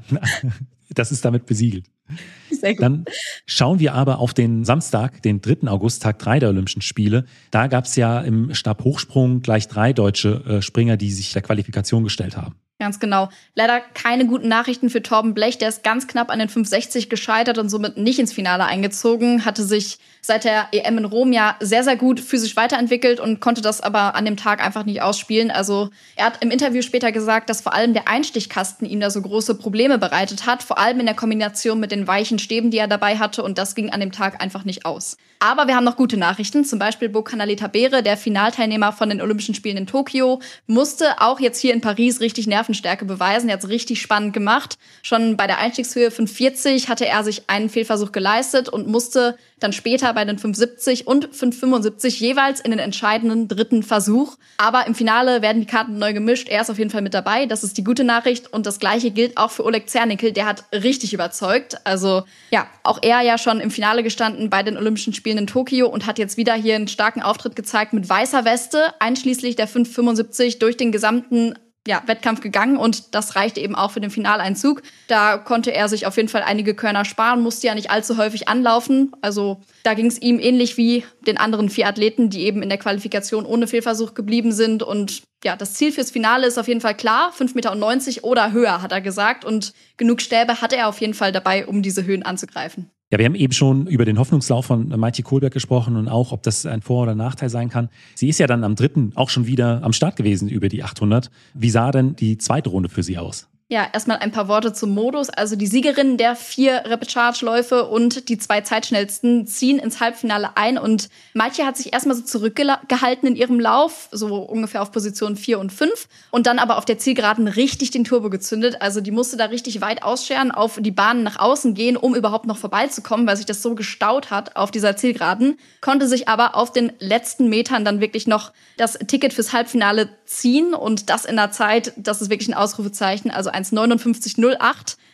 S1: das ist damit besiegelt.
S3: Sehr gut.
S1: Dann schauen wir aber auf den Samstag, den 3. August, Tag 3 der Olympischen Spiele. Da gab es ja im Stabhochsprung gleich 3 deutsche Springer, die sich der Qualifikation gestellt haben.
S3: Ganz genau. Leider keine guten Nachrichten für Torben Blech. Der ist ganz knapp an den 5,60 gescheitert und somit nicht ins Finale eingezogen. Hatte sich seit der EM in Rom ja sehr, sehr gut physisch weiterentwickelt und konnte das aber an dem Tag einfach nicht ausspielen. Also er hat im Interview später gesagt, dass vor allem der Einstichkasten ihm da so große Probleme bereitet hat. Vor allem in der Kombination mit den weichen Stäben, die er dabei hatte. Und das ging an dem Tag einfach nicht aus. Aber wir haben noch gute Nachrichten. Zum Beispiel Bokanaleta Bere, der Finalteilnehmer von den Olympischen Spielen in Tokio, musste auch jetzt hier in Paris richtig Nervenstärke beweisen. Er hat es richtig spannend gemacht. Schon bei der Einstiegshöhe 5,40 hatte er sich einen Fehlversuch geleistet und musste dann später bei den 5,70 und 5,75 jeweils in den entscheidenden 3. Versuch. Aber im Finale werden die Karten neu gemischt. Er ist auf jeden Fall mit dabei. Das ist die gute Nachricht. Und das Gleiche gilt auch für Oleg Zernickel. Der hat richtig überzeugt. Also ja, auch er ja schon im Finale gestanden bei den Olympischen Spielen in Tokio und hat jetzt wieder hier einen starken Auftritt gezeigt mit weißer Weste, einschließlich der 5,75 durch den gesamten Wettkampf gegangen und das reichte eben auch für den Finaleinzug. Da konnte er sich auf jeden Fall einige Körner sparen, musste ja nicht allzu häufig anlaufen. Also da ging es ihm ähnlich wie den anderen 4 Athleten, die eben in der Qualifikation ohne Fehlversuch geblieben sind. Und ja, das Ziel fürs Finale ist auf jeden Fall klar, 5,90 Meter oder höher, hat er gesagt. Und genug Stäbe hatte er auf jeden Fall dabei, um diese Höhen anzugreifen.
S1: Ja, wir haben eben schon über den Hoffnungslauf von Maitje Kurberg gesprochen und auch, ob das ein Vor- oder Nachteil sein kann. Sie ist ja dann am 3. auch schon wieder am Start gewesen über die 800. Wie sah denn die zweite Runde für sie aus?
S3: Ja, erstmal ein paar Worte zum Modus. Also die Siegerinnen der 4 Repechage-Läufe und die 2 Zeitschnellsten ziehen ins Halbfinale ein. Und Maitje hat sich erstmal so zurückgehalten in ihrem Lauf, so ungefähr auf Position 4 und 5. Und dann aber auf der Zielgeraden richtig den Turbo gezündet. Also die musste da richtig weit ausscheren, auf die Bahnen nach außen gehen, um überhaupt noch vorbeizukommen, weil sich das so gestaut hat auf dieser Zielgeraden. Konnte sich aber auf den letzten Metern dann wirklich noch das Ticket fürs Halbfinale ziehen. Und das in einer Zeit, das ist wirklich ein Ausrufezeichen, also 1,59,08.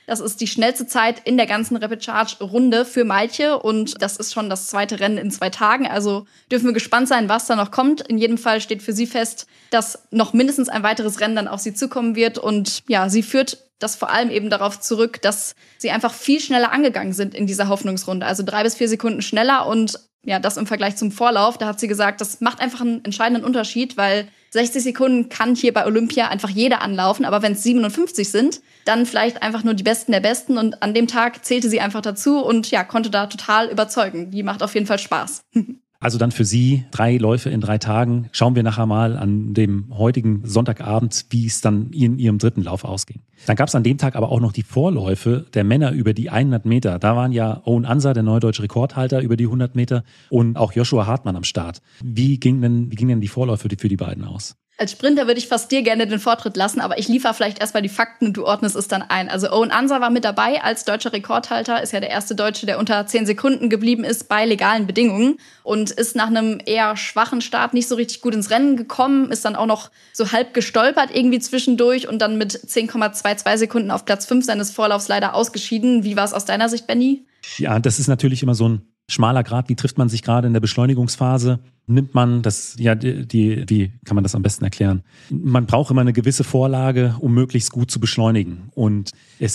S3: Das ist die schnellste Zeit in der ganzen Rapid Charge Runde für Mailche und das ist schon das zweite Rennen in 2 Tagen. Also dürfen wir gespannt sein, was da noch kommt. In jedem Fall steht für sie fest, dass noch mindestens ein weiteres Rennen dann auf sie zukommen wird und ja, sie führt das vor allem eben darauf zurück, dass sie einfach viel schneller angegangen sind in dieser Hoffnungsrunde. Also 3 bis 4 Sekunden schneller und ja, das im Vergleich zum Vorlauf. Da hat sie gesagt, das macht einfach einen entscheidenden Unterschied, weil 60 Sekunden kann hier bei Olympia einfach jeder anlaufen. Aber wenn es 57 sind, dann vielleicht einfach nur die Besten der Besten. Und an dem Tag zählte sie einfach dazu und ja, konnte da total überzeugen. Die macht auf jeden Fall Spaß.
S1: Also dann für Sie 3 Läufe in 3 Tagen. Schauen wir nachher mal an dem heutigen Sonntagabend, wie es dann in Ihrem 3. Lauf ausging. Dann gab es an dem Tag aber auch noch die Vorläufe der Männer über die 100 Meter. Da waren ja Owen Ansa, der neue deutsche Rekordhalter, über die 100 Meter und auch Joshua Hartmann am Start. Wie gingen denn die Vorläufe für die beiden aus?
S3: Als Sprinter würde ich fast dir gerne den Vortritt lassen, aber ich liefere vielleicht erstmal die Fakten und du ordnest es dann ein. Also Owen Ansa war mit dabei als deutscher Rekordhalter, ist ja der erste Deutsche, der unter 10 Sekunden geblieben ist bei legalen Bedingungen und ist nach einem eher schwachen Start nicht so richtig gut ins Rennen gekommen, ist dann auch noch so halb gestolpert irgendwie zwischendurch und dann mit 10,22 Sekunden auf Platz 5 seines Vorlaufs leider ausgeschieden. Wie war es aus deiner Sicht, Benny?
S1: Ja, das ist natürlich immer so ein schmaler Grat. Wie trifft man sich gerade in der Beschleunigungsphase? Nimmt man das, ja, wie kann man das am besten erklären? Man braucht immer eine gewisse Vorlage, um möglichst gut zu beschleunigen. Und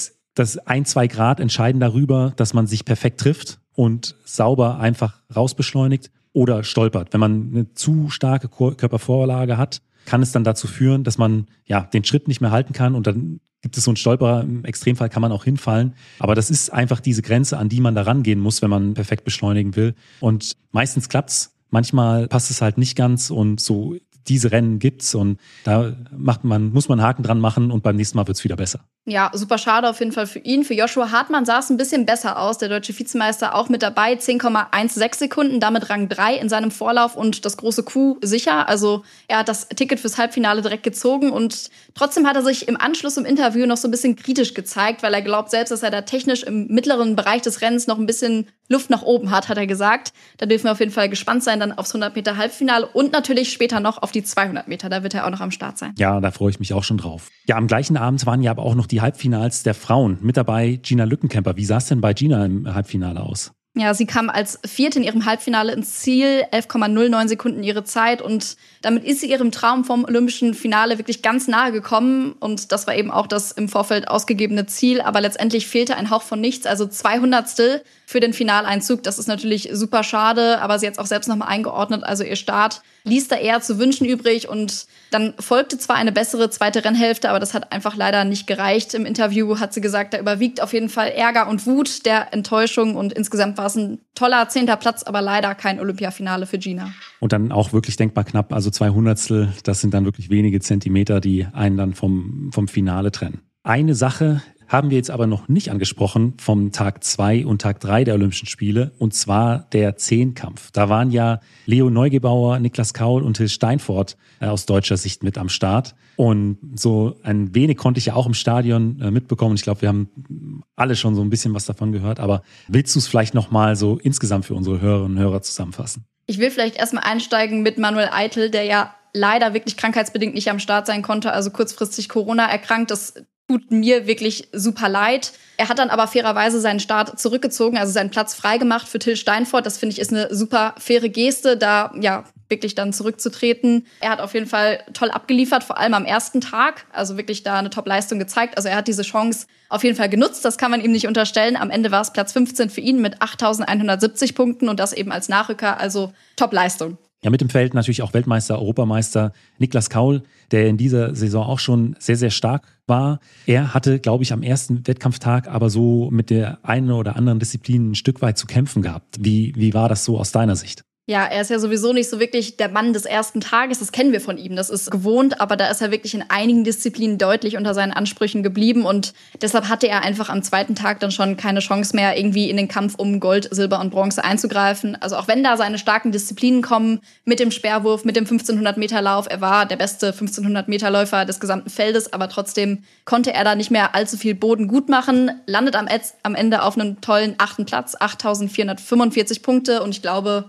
S1: das 1-2 Grad entscheiden darüber, dass man sich perfekt trifft und sauber einfach rausbeschleunigt oder stolpert. Wenn man eine zu starke Körpervorlage hat, kann es dann dazu führen, dass man ja den Schritt nicht mehr halten kann und dann gibt es so einen Stolperer, im Extremfall kann man auch hinfallen. Aber das ist einfach diese Grenze, an die man da rangehen muss, wenn man perfekt beschleunigen will. Und meistens klappt's, manchmal passt es halt nicht ganz und so diese Rennen gibt's und da muss man einen Haken dran machen und beim nächsten Mal wird's wieder besser.
S3: Ja, super schade auf jeden Fall für ihn. Für Joshua Hartmann sah es ein bisschen besser aus. Der deutsche Vizemeister auch mit dabei, 10,16 Sekunden, damit Rang 3 in seinem Vorlauf und das große Q sicher. Also er hat das Ticket fürs Halbfinale direkt gezogen und trotzdem hat er sich im Anschluss im Interview noch so ein bisschen kritisch gezeigt, weil er glaubt selbst, dass er da technisch im mittleren Bereich des Rennens noch ein bisschen Luft nach oben hat er gesagt. Da dürfen wir auf jeden Fall gespannt sein dann aufs 100 Meter Halbfinale und natürlich später noch auf die 200 Meter. Da wird er auch noch am Start sein.
S1: Ja, da freue ich mich auch schon drauf. Ja, am gleichen Abend waren ja aber auch noch die Halbfinals der Frauen. Mit dabei Gina Lückenkämper. Wie sah es denn bei Gina im Halbfinale aus?
S3: Ja, sie kam als Vierte in ihrem Halbfinale ins Ziel, 11,09 Sekunden ihre Zeit und damit ist sie ihrem Traum vom olympischen Finale wirklich ganz nahe gekommen und das war eben auch das im Vorfeld ausgegebene Ziel, aber letztendlich fehlte ein Hauch von nichts, also 200stel für den Finaleinzug, das ist natürlich super schade, aber sie hat es auch selbst nochmal eingeordnet, also ihr Start ließ da eher zu wünschen übrig und dann folgte zwar eine bessere zweite Rennhälfte, aber das hat einfach leider nicht gereicht. Im Interview hat sie gesagt, da überwiegt auf jeden Fall Ärger und Wut der Enttäuschung und insgesamt war es ein toller 10. Platz, aber leider kein Olympiafinale für Gina.
S1: Und dann auch wirklich denkbar knapp, also 200stel, das sind dann wirklich wenige Zentimeter, die einen dann vom Finale trennen. Eine Sache haben wir jetzt aber noch nicht angesprochen vom Tag 2 und Tag 3 der Olympischen Spiele, und zwar der Zehnkampf. Da waren ja Leo Neugebauer, Niklas Kaul und Till Steinfort aus deutscher Sicht mit am Start. Und so ein wenig konnte ich ja auch im Stadion mitbekommen. Ich glaube, wir haben alle schon so ein bisschen was davon gehört. Aber willst du es vielleicht nochmal so insgesamt für unsere Hörerinnen und Hörer zusammenfassen?
S3: Ich will vielleicht erstmal einsteigen mit Manuel Eitel, der ja leider wirklich krankheitsbedingt nicht am Start sein konnte, also kurzfristig Corona erkrankt. Das tut mir wirklich super leid. Er hat dann aber fairerweise seinen Start zurückgezogen, also seinen Platz freigemacht für Till Steinfort. Das finde ich ist eine super faire Geste, da ja wirklich dann zurückzutreten. Er hat auf jeden Fall toll abgeliefert, vor allem am ersten Tag. Also wirklich da eine Top-Leistung gezeigt. Also er hat diese Chance auf jeden Fall genutzt, das kann man ihm nicht unterstellen. Am Ende war es Platz 15 für ihn mit 8.170 Punkten und das eben als Nachrücker, also Top-Leistung.
S1: Ja, mit dem Feld natürlich auch Weltmeister, Europameister Niklas Kaul, der in dieser Saison auch schon sehr, sehr stark war. Er hatte, glaube ich, am ersten Wettkampftag aber so mit der einen oder anderen Disziplin ein Stück weit zu kämpfen gehabt. Wie war das so aus deiner Sicht?
S3: Ja, er ist ja sowieso nicht so wirklich der Mann des ersten Tages, das kennen wir von ihm, das ist gewohnt, aber da ist er wirklich in einigen Disziplinen deutlich unter seinen Ansprüchen geblieben und deshalb hatte er einfach am zweiten Tag dann schon keine Chance mehr, irgendwie in den Kampf um Gold, Silber und Bronze einzugreifen. Also auch wenn da seine starken Disziplinen kommen, mit dem Speerwurf, mit dem 1500-Meter-Lauf, er war der beste 1500-Meter-Läufer des gesamten Feldes, aber trotzdem konnte er da nicht mehr allzu viel Boden gut machen, landet am Ende auf einem tollen 8. Platz, 8.445 Punkte und ich glaube, das ist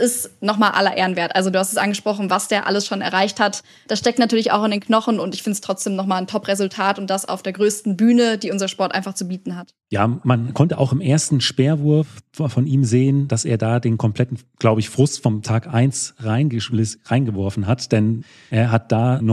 S3: ist nochmal aller Ehren wert. Also du hast es angesprochen, was der alles schon erreicht hat. Das steckt natürlich auch in den Knochen und ich finde es trotzdem nochmal ein Top-Resultat und das auf der größten Bühne, die unser Sport einfach zu bieten hat.
S1: Ja, man konnte auch im ersten Speerwurf von ihm sehen, dass er da den kompletten, glaube ich, Frust vom Tag 1 reingeworfen hat, denn er hat da einen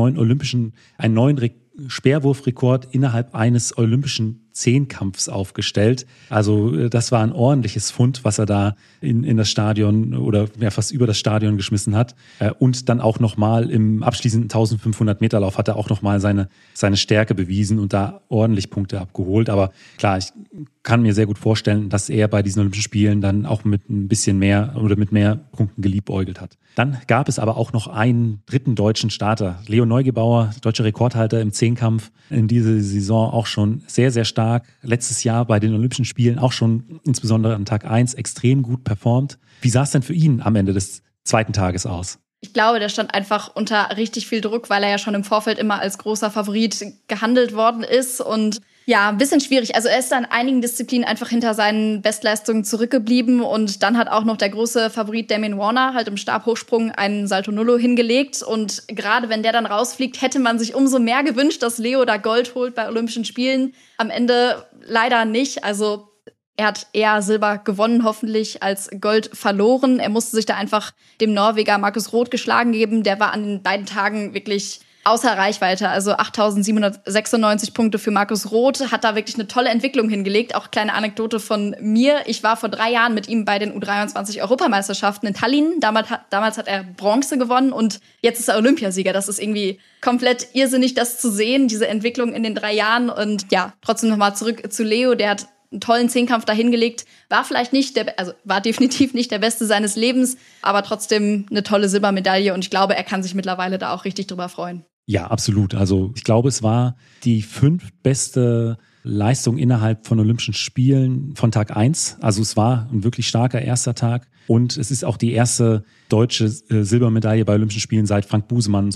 S1: neuen Speerwurfrekord innerhalb eines olympischen Zehnkampfs aufgestellt. Also das war ein ordentliches Fund, was er da in das Stadion oder ja, fast über das Stadion geschmissen hat. Und dann auch nochmal im abschließenden 1500 Meter Lauf hat er auch nochmal seine Stärke bewiesen und da ordentlich Punkte abgeholt. Aber klar, ich kann mir sehr gut vorstellen, dass er bei diesen Olympischen Spielen dann auch mit ein bisschen mehr oder mit mehr Punkten geliebäugelt hat. Dann gab es aber auch noch einen dritten deutschen Starter. Leo Neugebauer, deutscher Rekordhalter im Zehnkampf, in dieser Saison auch schon sehr, sehr stark. Letztes Jahr bei den Olympischen Spielen auch schon insbesondere an Tag 1 extrem gut performt. Wie sah es denn für ihn am Ende des zweiten Tages aus?
S3: Ich glaube, der stand einfach unter richtig viel Druck, weil er ja schon im Vorfeld immer als großer Favorit gehandelt worden ist und ja, ein bisschen schwierig. Also er ist da in einigen Disziplinen einfach hinter seinen Bestleistungen zurückgeblieben und dann hat auch noch der große Favorit Damien Warner halt im Stabhochsprung einen Salto Nullo hingelegt und gerade wenn der dann rausfliegt, hätte man sich umso mehr gewünscht, dass Leo da Gold holt bei Olympischen Spielen. Am Ende leider nicht, also er hat eher Silber gewonnen, hoffentlich, als Gold verloren. Er musste sich da einfach dem Norweger Markus Roth geschlagen geben. Der war an den beiden Tagen wirklich außer Reichweite. Also 8.796 Punkte für Markus Roth. Hat da wirklich eine tolle Entwicklung hingelegt. Auch kleine Anekdote von mir. Ich war vor 3 Jahren mit ihm bei den U23-Europameisterschaften in Tallinn. Damals hat er Bronze gewonnen und jetzt ist er Olympiasieger. Das ist irgendwie komplett irrsinnig, das zu sehen, diese Entwicklung in den 3 Jahren. Und ja, trotzdem nochmal zurück zu Leo. Der hat einen tollen Zehnkampf da hingelegt. War definitiv nicht der Beste seines Lebens, aber trotzdem eine tolle Silbermedaille und ich glaube, er kann sich mittlerweile da auch richtig drüber freuen.
S1: Ja, absolut. Also ich glaube, es war die 5. beste Leistung innerhalb von Olympischen Spielen von Tag 1. Also es war ein wirklich starker erster Tag und es ist auch die erste deutsche Silbermedaille bei Olympischen Spielen seit Frank Busemann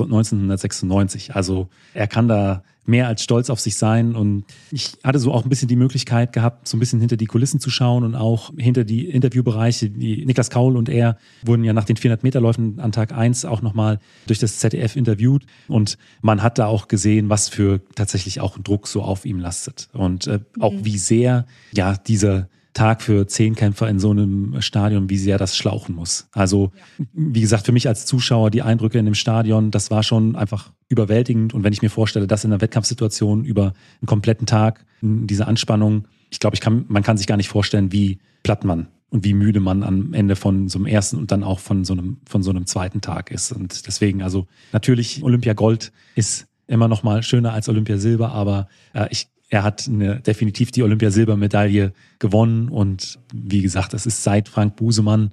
S1: 1996. Also er kann da mehr als stolz auf sich sein und ich hatte so auch ein bisschen die Möglichkeit gehabt, so ein bisschen hinter die Kulissen zu schauen und auch hinter die Interviewbereiche. Niklas Kaul und er wurden ja nach den 400-Meter-Läufen an Tag 1 auch nochmal durch das ZDF interviewt und man hat da auch gesehen, was für tatsächlich auch ein Druck so auf ihm lastet und auch wie sehr ja dieser Tag für Zehnkämpfer in so einem Stadion, wie sehr das schlauchen muss. Also, wie gesagt, für mich als Zuschauer, die Eindrücke in dem Stadion, das war schon einfach überwältigend. Und wenn ich mir vorstelle, dass in einer Wettkampfsituation über einen kompletten Tag diese Anspannung, ich glaube, man kann sich gar nicht vorstellen, wie platt man und wie müde man am Ende von so einem ersten und dann auch von so einem zweiten Tag ist. Und deswegen, also natürlich, Olympia Gold ist immer noch mal schöner als Olympia Silber, aber er hat definitiv die Olympiasilbermedaille gewonnen und wie gesagt, es ist seit Frank Busemann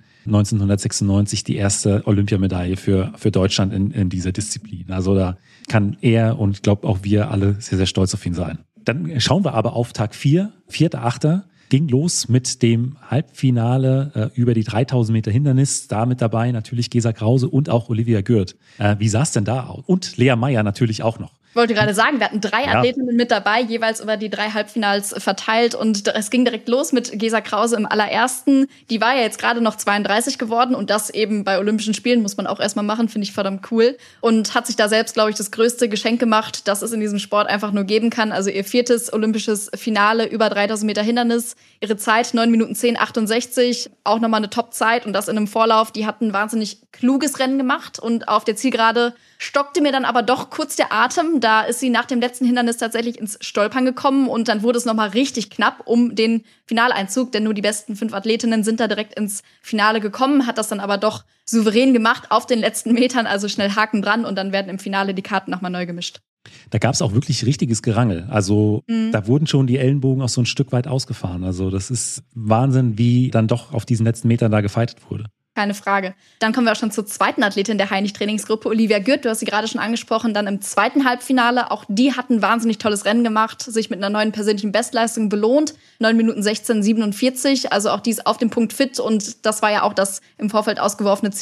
S1: 1996 die erste Olympiamedaille für Deutschland in dieser Disziplin. Also da kann er und ich glaube auch wir alle sehr, sehr stolz auf ihn sein. Dann schauen wir aber auf Tag 4, 4.8. Ging los mit dem Halbfinale über die 3000 Meter Hindernis. Da mit dabei natürlich Gesa Krause und auch Olivia Gürt. Wie sah es denn da aus? Und Lea Meyer natürlich auch noch.
S3: Ich wollte gerade sagen, wir hatten 3 Athletinnen mit dabei, jeweils über die 3 Halbfinals verteilt und es ging direkt los mit Gesa Krause im allerersten. Die war ja jetzt gerade noch 32 geworden und das eben bei Olympischen Spielen muss man auch erstmal machen, finde ich verdammt cool und hat sich da selbst, glaube ich, das größte Geschenk gemacht, das es in diesem Sport einfach nur geben kann. Also ihr 4. olympisches Finale über 3000 Meter Hindernis, ihre Zeit 9 Minuten 10,68, auch nochmal eine Top-Zeit und das in einem Vorlauf. Die hat ein wahnsinnig kluges Rennen gemacht und auf der Zielgerade stockte mir dann aber doch kurz der Atem. Da ist sie nach dem letzten Hindernis tatsächlich ins Stolpern gekommen und dann wurde es nochmal richtig knapp um den Finaleinzug, denn nur die besten 5 Athletinnen sind da direkt ins Finale gekommen, hat das dann aber doch souverän gemacht auf den letzten Metern, also schnell Haken dran und dann werden im Finale die Karten nochmal neu gemischt.
S1: Da gab es auch wirklich richtiges Gerangel. Also da wurden schon die Ellenbogen auch so ein Stück weit ausgefahren. Also das ist Wahnsinn, wie dann doch auf diesen letzten Metern da gefightet wurde.
S3: Keine Frage. Dann kommen wir auch schon zur zweiten Athletin der Heinrich-Trainingsgruppe, Olivia Gürt. Du hast sie gerade schon angesprochen. Dann im zweiten Halbfinale. Auch die hat ein wahnsinnig tolles Rennen gemacht, sich mit einer neuen persönlichen Bestleistung belohnt. 9 Minuten 16,47. Also auch die ist auf dem Punkt fit. Und das war ja auch das im Vorfeld ausgeworfene Ziel.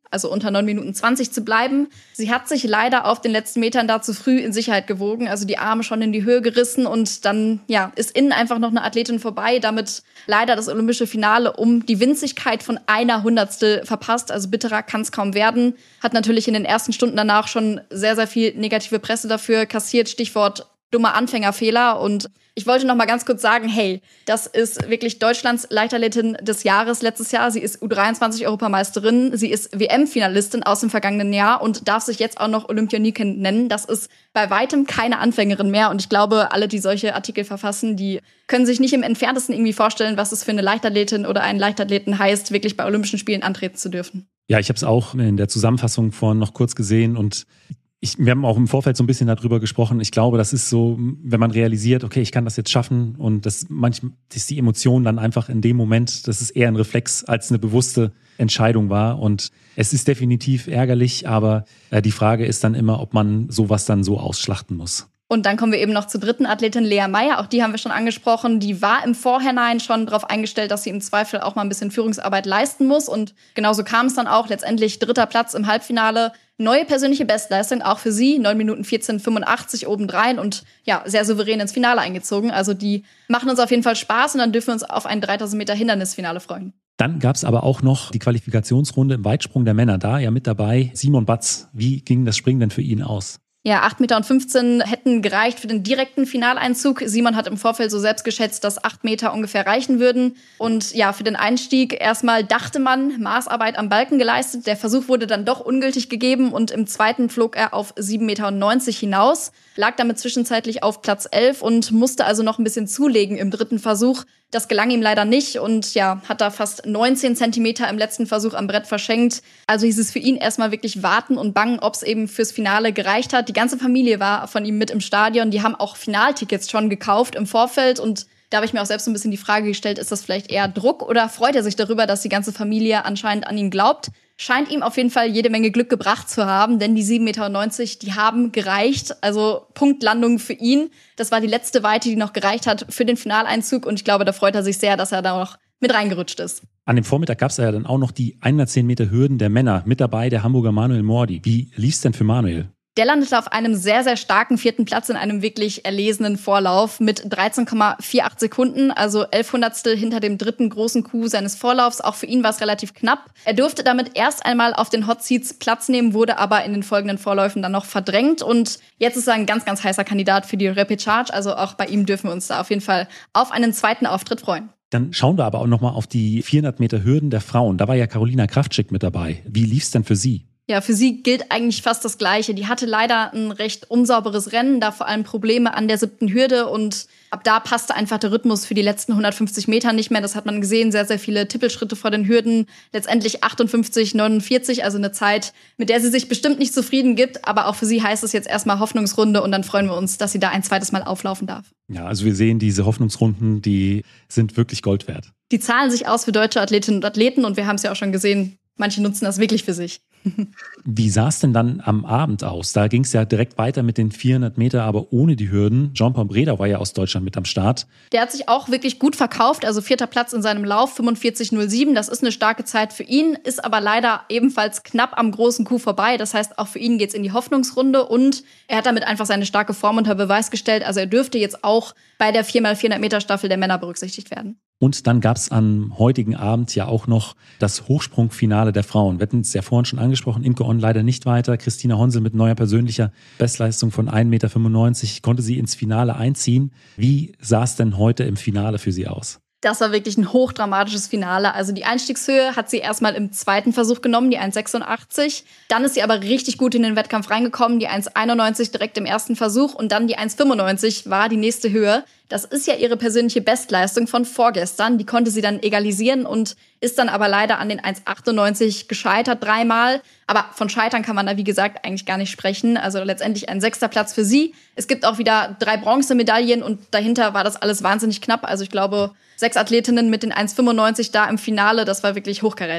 S3: also unter 9 Minuten 20 zu bleiben. Sie hat sich leider auf den letzten Metern da zu früh in Sicherheit gewogen, also die Arme schon in die Höhe gerissen und dann ist innen einfach noch eine Athletin vorbei, damit leider das olympische Finale um die Winzigkeit von 1/100 verpasst. Also bitterer kann es kaum werden. Hat natürlich in den ersten Stunden danach schon sehr, sehr viel negative Presse dafür kassiert. Stichwort dummer Anfängerfehler. Und ich wollte noch mal ganz kurz sagen, hey, das ist wirklich Deutschlands Leichtathletin des Jahres letztes Jahr. Sie ist U23-Europameisterin, sie ist WM-Finalistin aus dem vergangenen Jahr und darf sich jetzt auch noch Olympioniken nennen. Das ist bei weitem keine Anfängerin mehr. Und ich glaube, alle, die solche Artikel verfassen, die können sich nicht im Entferntesten irgendwie vorstellen, was es für eine Leichtathletin oder einen Leichtathleten heißt, wirklich bei Olympischen Spielen antreten zu dürfen.
S1: Ja, ich habe es auch in der Zusammenfassung vorhin noch kurz gesehen und wir haben auch im Vorfeld so ein bisschen darüber gesprochen. Ich glaube, das ist so, wenn man realisiert, okay, ich kann das jetzt schaffen und manchmal ist die Emotion dann einfach in dem Moment, dass es eher ein Reflex als eine bewusste Entscheidung war. Und es ist definitiv ärgerlich, aber die Frage ist dann immer, ob man sowas dann so ausschlachten muss.
S3: Und dann kommen wir eben noch zur dritten Athletin, Lea Meyer. Auch die haben wir schon angesprochen. Die war im Vorhinein schon darauf eingestellt, dass sie im Zweifel auch mal ein bisschen Führungsarbeit leisten muss. Und genauso kam es dann auch. Letztendlich 3. Platz im Halbfinale. Neue persönliche Bestleistung, auch für sie. 9 Minuten 14,85 obendrein und sehr souverän ins Finale eingezogen. Also die machen uns auf jeden Fall Spaß und dann dürfen wir uns auf ein 3000 Meter Hindernisfinale freuen.
S1: Dann gab es aber auch noch die Qualifikationsrunde im Weitsprung der Männer. Da mit dabei Simon Batz. Wie ging das Springen denn für ihn aus?
S3: Ja, 8,15 Meter hätten gereicht für den direkten Finaleinzug. Simon hat im Vorfeld so selbst geschätzt, dass 8 Meter ungefähr reichen würden. Und für den Einstieg erstmal dachte man, Maßarbeit am Balken geleistet. Der Versuch wurde dann doch ungültig gegeben und im zweiten flog er auf 7,90 Meter hinaus, lag damit zwischenzeitlich auf Platz 11 und musste also noch ein bisschen zulegen im dritten Versuch. Das gelang ihm leider nicht und hat da fast 19 Zentimeter im letzten Versuch am Brett verschenkt. Also hieß es für ihn erstmal wirklich warten und bangen, ob es eben fürs Finale gereicht hat. Die ganze Familie war von ihm mit im Stadion. Die haben auch Finaltickets schon gekauft im Vorfeld und da habe ich mir auch selbst so ein bisschen die Frage gestellt, ist das vielleicht eher Druck oder freut er sich darüber, dass die ganze Familie anscheinend an ihn glaubt? Scheint ihm auf jeden Fall jede Menge Glück gebracht zu haben, denn die 7,90 Meter, die haben gereicht. Also Punktlandung für ihn. Das war die letzte Weite, die noch gereicht hat für den Finaleinzug und ich glaube, da freut er sich sehr, dass er da noch mit reingerutscht ist.
S1: An dem Vormittag gab es ja dann auch noch die 110 Meter Hürden der Männer. Mit dabei der Hamburger Manuel Mordi. Wie lief's denn für Manuel?
S3: Der landete auf einem sehr, sehr starken 4. Platz in einem wirklich erlesenen Vorlauf mit 13,48 Sekunden, also 11 Hundertstel hinter dem dritten großen Coup seines Vorlaufs. Auch für ihn war es relativ knapp. Er durfte damit erst einmal auf den Hot Seats Platz nehmen, wurde aber in den folgenden Vorläufen dann noch verdrängt. Und jetzt ist er ein ganz, ganz heißer Kandidat für die Repechage. Also auch bei ihm dürfen wir uns da auf jeden Fall auf einen zweiten Auftritt freuen.
S1: Dann schauen wir aber auch nochmal auf die 400 Meter Hürden der Frauen. Da war ja Carolina Kraftschick mit dabei. Wie lief's denn für sie?
S3: Ja, für sie gilt eigentlich fast das Gleiche. Die hatte leider ein recht unsauberes Rennen, da vor allem Probleme an der 7. Hürde und ab da passte einfach der Rhythmus für die letzten 150 Meter nicht mehr. Das hat man gesehen, sehr, sehr viele Tippelschritte vor den Hürden. Letztendlich 58,49, also eine Zeit, mit der sie sich bestimmt nicht zufrieden gibt. Aber auch für sie heißt es jetzt erstmal Hoffnungsrunde und dann freuen wir uns, dass sie da ein zweites Mal auflaufen darf.
S1: Ja, also wir sehen, diese Hoffnungsrunden, die sind wirklich Gold wert.
S3: Die zahlen sich aus für deutsche Athletinnen und Athleten und wir haben es ja auch schon gesehen, manche nutzen das wirklich für sich.
S1: Wie sah es denn dann am Abend aus? Da ging es ja direkt weiter mit den 400 Meter, aber ohne die Hürden. Jean-Paul Breda war ja aus Deutschland mit am Start.
S3: Der hat sich auch wirklich gut verkauft, also 4. Platz in seinem Lauf, 45,07. Das ist eine starke Zeit für ihn, ist aber leider ebenfalls knapp am großen Coup vorbei. Das heißt, auch für ihn geht's in die Hoffnungsrunde und er hat damit einfach seine starke Form unter Beweis gestellt. Also er dürfte jetzt auch bei der 4x400 Meter Staffel der Männer berücksichtigt werden.
S1: Und dann gab es am heutigen Abend ja auch noch das Hochsprungfinale der Frauen. Wir hatten es ja vorhin schon angesprochen, Imke On leider nicht weiter. Christina Honsel mit neuer persönlicher Bestleistung von 1,95 Meter konnte sie ins Finale einziehen. Wie sah es denn heute im Finale für sie aus?
S3: Das war wirklich ein hochdramatisches Finale. Also die Einstiegshöhe hat sie erstmal im zweiten Versuch genommen, die 1,86. Dann ist sie aber richtig gut in den Wettkampf reingekommen, die 1,91 direkt im ersten Versuch und dann die 1,95 war die nächste Höhe. Das ist ja ihre persönliche Bestleistung von vorgestern. Die konnte sie dann egalisieren und ist dann aber leider an den 1,98 gescheitert 3-mal. Aber von Scheitern kann man da, wie gesagt, eigentlich gar nicht sprechen. Also letztendlich ein 6. Platz für sie. Es gibt auch wieder 3 Bronzemedaillen und dahinter war das alles wahnsinnig knapp. Also ich glaube, 6 Athletinnen mit den 1,95 da im Finale, das war wirklich hochkarätig.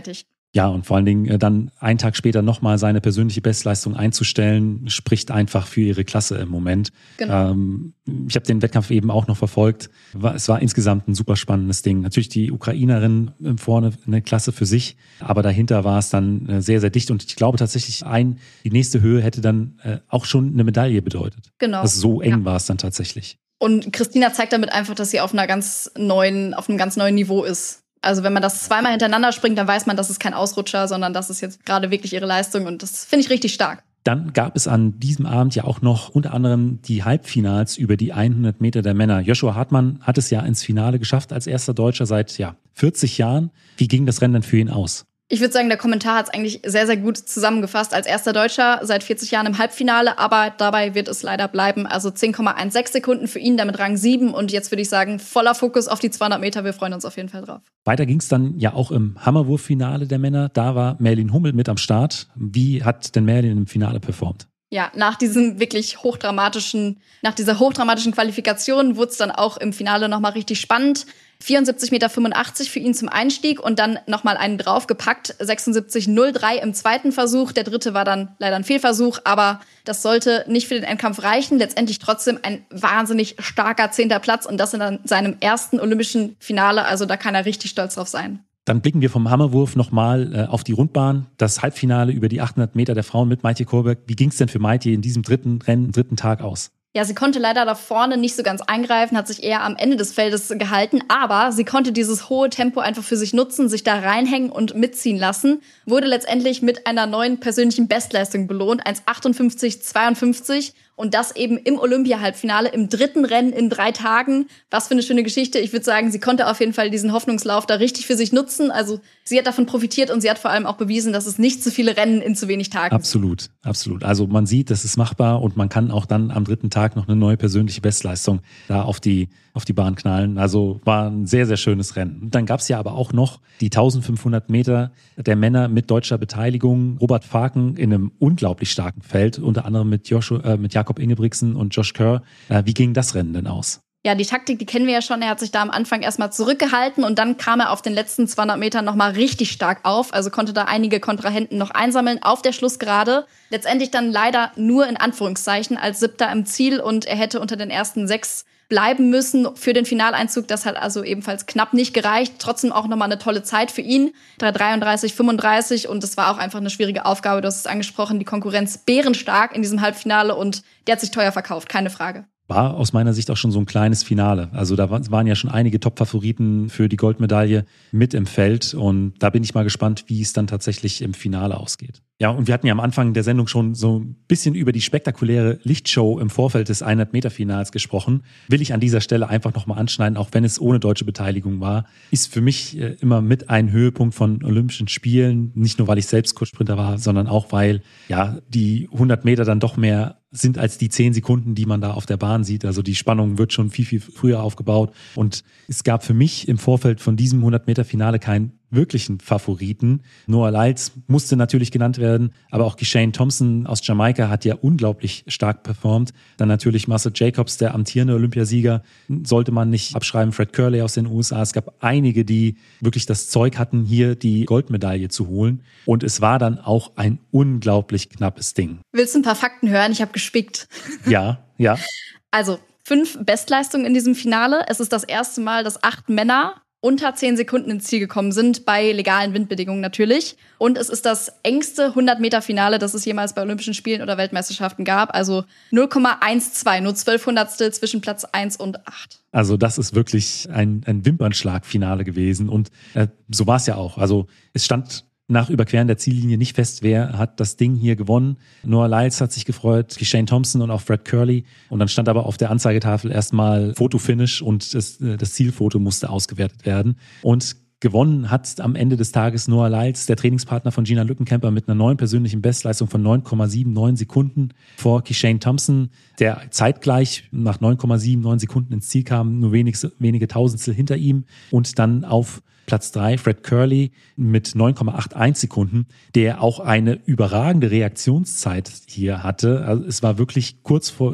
S1: Ja, und vor allen Dingen dann einen Tag später nochmal seine persönliche Bestleistung einzustellen, spricht einfach für ihre Klasse im Moment.
S3: Genau.
S1: Ich habe den Wettkampf eben auch noch verfolgt. Es war insgesamt ein super spannendes Ding. Natürlich die Ukrainerin vorne eine Klasse für sich, aber dahinter war es dann sehr, sehr dicht. Und ich glaube tatsächlich, die nächste Höhe hätte dann auch schon eine Medaille bedeutet.
S3: Genau.
S1: Also so eng war es dann tatsächlich.
S3: Und Christina zeigt damit einfach, dass sie auf einem ganz neuen Niveau ist. Also wenn man das zweimal hintereinander springt, dann weiß man, das ist kein Ausrutscher, sondern das ist jetzt gerade wirklich ihre Leistung und das finde ich richtig stark.
S1: Dann gab es an diesem Abend ja auch noch unter anderem die Halbfinals über die 100 Meter der Männer. Joshua Hartmann hat es ja ins Finale geschafft als erster Deutscher seit 40 Jahren. Wie ging das Rennen denn für ihn aus?
S3: Ich würde sagen, der Kommentar hat es eigentlich sehr, sehr gut zusammengefasst. Als erster Deutscher seit 40 Jahren im Halbfinale, aber dabei wird es leider bleiben. Also 10,16 Sekunden für ihn, damit Rang 7. Und jetzt würde ich sagen, voller Fokus auf die 200 Meter. Wir freuen uns auf jeden Fall drauf.
S1: Weiter ging es dann ja auch im Hammerwurffinale der Männer. Da war Merlin Hummel mit am Start. Wie hat denn Merlin im Finale performt?
S3: Ja, nach dieser hochdramatischen Qualifikation wurde es dann auch im Finale nochmal richtig spannend. 74,85 Meter für ihn zum Einstieg und dann nochmal einen draufgepackt. 76,03 im zweiten Versuch. Der dritte war dann leider ein Fehlversuch, aber das sollte nicht für den Endkampf reichen. Letztendlich trotzdem ein wahnsinnig starker 10. Platz und das in seinem ersten olympischen Finale. Also da kann er richtig stolz drauf sein.
S1: Dann blicken wir vom Hammerwurf nochmal auf die Rundbahn. Das Halbfinale über die 800 Meter der Frauen mit Maite Kolberg. Wie ging es denn für Maite in diesem dritten Tag aus?
S3: Ja, sie konnte leider da vorne nicht so ganz eingreifen, hat sich eher am Ende des Feldes gehalten, aber sie konnte dieses hohe Tempo einfach für sich nutzen, sich da reinhängen und mitziehen lassen, wurde letztendlich mit einer neuen persönlichen Bestleistung belohnt, 1,58,52 und das eben im Olympia-Halbfinale, im dritten Rennen in 3 Tagen. Was für eine schöne Geschichte. Ich würde sagen, sie konnte auf jeden Fall diesen Hoffnungslauf da richtig für sich nutzen. Also sie hat davon profitiert und sie hat vor allem auch bewiesen, dass es nicht zu viele Rennen in zu wenig Tagen
S1: sind. Absolut. Also man sieht, das ist machbar und man kann auch dann am dritten Tag noch eine neue persönliche Bestleistung da auf die Bahn knallen. Also war ein sehr, sehr schönes Rennen. Und dann gab es ja aber auch noch die 1500 Meter der Männer mit deutscher Beteiligung. Robert Faken in einem unglaublich starken Feld, unter anderem mit Jakob Ingebrigtsen und Josh Kerr. Wie ging das Rennen denn aus?
S3: Ja, die Taktik, die kennen wir ja schon. Er hat sich da am Anfang erstmal zurückgehalten und dann kam er auf den letzten 200 Metern nochmal richtig stark auf. Also konnte da einige Kontrahenten noch einsammeln auf der Schlussgerade. Letztendlich dann leider nur in Anführungszeichen als 7. im Ziel und er hätte unter den ersten 6 bleiben müssen für den Finaleinzug. Das hat also ebenfalls knapp nicht gereicht. Trotzdem auch nochmal eine tolle Zeit für ihn. 3:33,35 und es war auch einfach eine schwierige Aufgabe. Du hast es angesprochen, die Konkurrenz bärenstark in diesem Halbfinale und der hat sich teuer verkauft, keine Frage.
S1: War aus meiner Sicht auch schon so ein kleines Finale. Also da waren ja schon einige Top-Favoriten für die Goldmedaille mit im Feld und da bin ich mal gespannt, wie es dann tatsächlich im Finale ausgeht. Ja, und wir hatten ja am Anfang der Sendung schon so ein bisschen über die spektakuläre Lichtshow im Vorfeld des 100-Meter-Finals gesprochen. Will ich an dieser Stelle einfach nochmal anschneiden, auch wenn es ohne deutsche Beteiligung war. Ist für mich immer mit ein Höhepunkt von Olympischen Spielen. Nicht nur, weil ich selbst Kurzsprinter war, sondern auch, weil ja die 100 Meter dann doch mehr sind als die 10 Sekunden, die man da auf der Bahn sieht. Also die Spannung wird schon viel, viel früher aufgebaut. Und es gab für mich im Vorfeld von diesem 100-Meter-Finale keinen wirklichen Favoriten. Noah Lyles musste natürlich genannt werden, aber auch Kishane Thompson aus Jamaika hat ja unglaublich stark performt. Dann natürlich Marcel Jacobs, der amtierende Olympiasieger, sollte man nicht abschreiben. Fred Curley aus den USA. Es gab einige, die wirklich das Zeug hatten, hier die Goldmedaille zu holen. Und es war dann auch ein unglaublich knappes Ding.
S3: Willst du ein paar Fakten hören? Ich habe gespickt.
S1: Ja.
S3: Also 5 Bestleistungen in diesem Finale. Es ist das erste Mal, dass 8 Männer unter 10 Sekunden ins Ziel gekommen sind, bei legalen Windbedingungen natürlich. Und es ist das engste 100-Meter-Finale, das es jemals bei Olympischen Spielen oder Weltmeisterschaften gab. Also 0,12, nur 12 Hundertstel zwischen Platz 1 und 8.
S1: Also das ist wirklich ein Wimpernschlag-Finale gewesen. Und so war es ja auch. Also es stand nach Überqueren der Ziellinie nicht fest, wer hat das Ding hier gewonnen. Noah Lyles hat sich gefreut, Kishane Thompson und auch Fred Curley. Und dann stand aber auf der Anzeigetafel erstmal Fotofinish und das Zielfoto musste ausgewertet werden. Und gewonnen hat am Ende des Tages Noah Lyles, der Trainingspartner von Gina Lückenkämper, mit einer neuen persönlichen Bestleistung von 9,79 Sekunden vor Kishane Thompson, der zeitgleich nach 9,79 Sekunden ins Ziel kam, nur wenige Tausendstel hinter ihm. Und dann auf Platz 3 Fred Curley mit 9,81 Sekunden, der auch eine überragende Reaktionszeit hier hatte. Also es war wirklich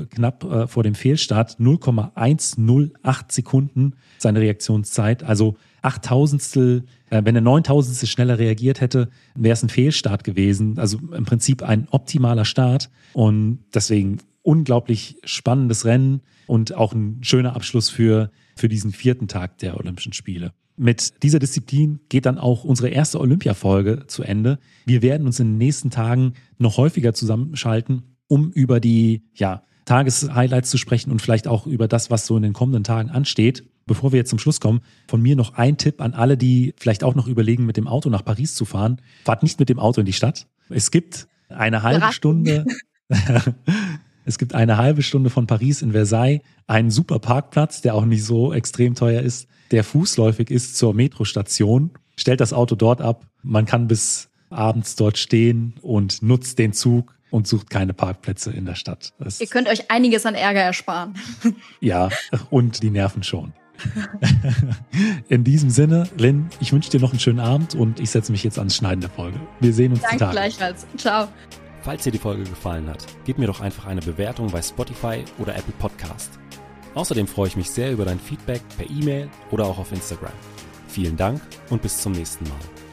S1: knapp vor dem Fehlstart, 0,108 Sekunden seine Reaktionszeit. Also 8/1000, wenn er 9/1000 schneller reagiert hätte, wäre es ein Fehlstart gewesen. Also im Prinzip ein optimaler Start und deswegen unglaublich spannendes Rennen und auch ein schöner Abschluss für diesen 4. Tag der Olympischen Spiele. Mit dieser Disziplin geht dann auch unsere erste Olympia-Folge zu Ende. Wir werden uns in den nächsten Tagen noch häufiger zusammenschalten, um über die Tageshighlights zu sprechen und vielleicht auch über das, was so in den kommenden Tagen ansteht. Bevor wir jetzt zum Schluss kommen, von mir noch ein Tipp an alle, die vielleicht auch noch überlegen, mit dem Auto nach Paris zu fahren. Fahrt nicht mit dem Auto in die Stadt. Es gibt eine halbe Stunde. Es gibt eine halbe Stunde von Paris in Versailles einen super Parkplatz, der auch nicht so extrem teuer ist, der fußläufig ist zur Metrostation. Stellt das Auto dort ab. Man kann bis abends dort stehen und nutzt den Zug und sucht keine Parkplätze in der Stadt.
S3: Ihr könnt euch einiges an Ärger ersparen.
S1: Ja, und die Nerven schon. In diesem Sinne, Lynn, ich wünsche dir noch einen schönen Abend und ich setze mich jetzt ans Schneiden der Folge. Wir sehen uns die Tage.
S3: Danke gleichfalls. Ciao.
S4: Falls dir die Folge gefallen hat, gib mir doch einfach eine Bewertung bei Spotify oder Apple Podcast. Außerdem freue ich mich sehr über dein Feedback per E-Mail oder auch auf Instagram. Vielen Dank und bis zum nächsten Mal.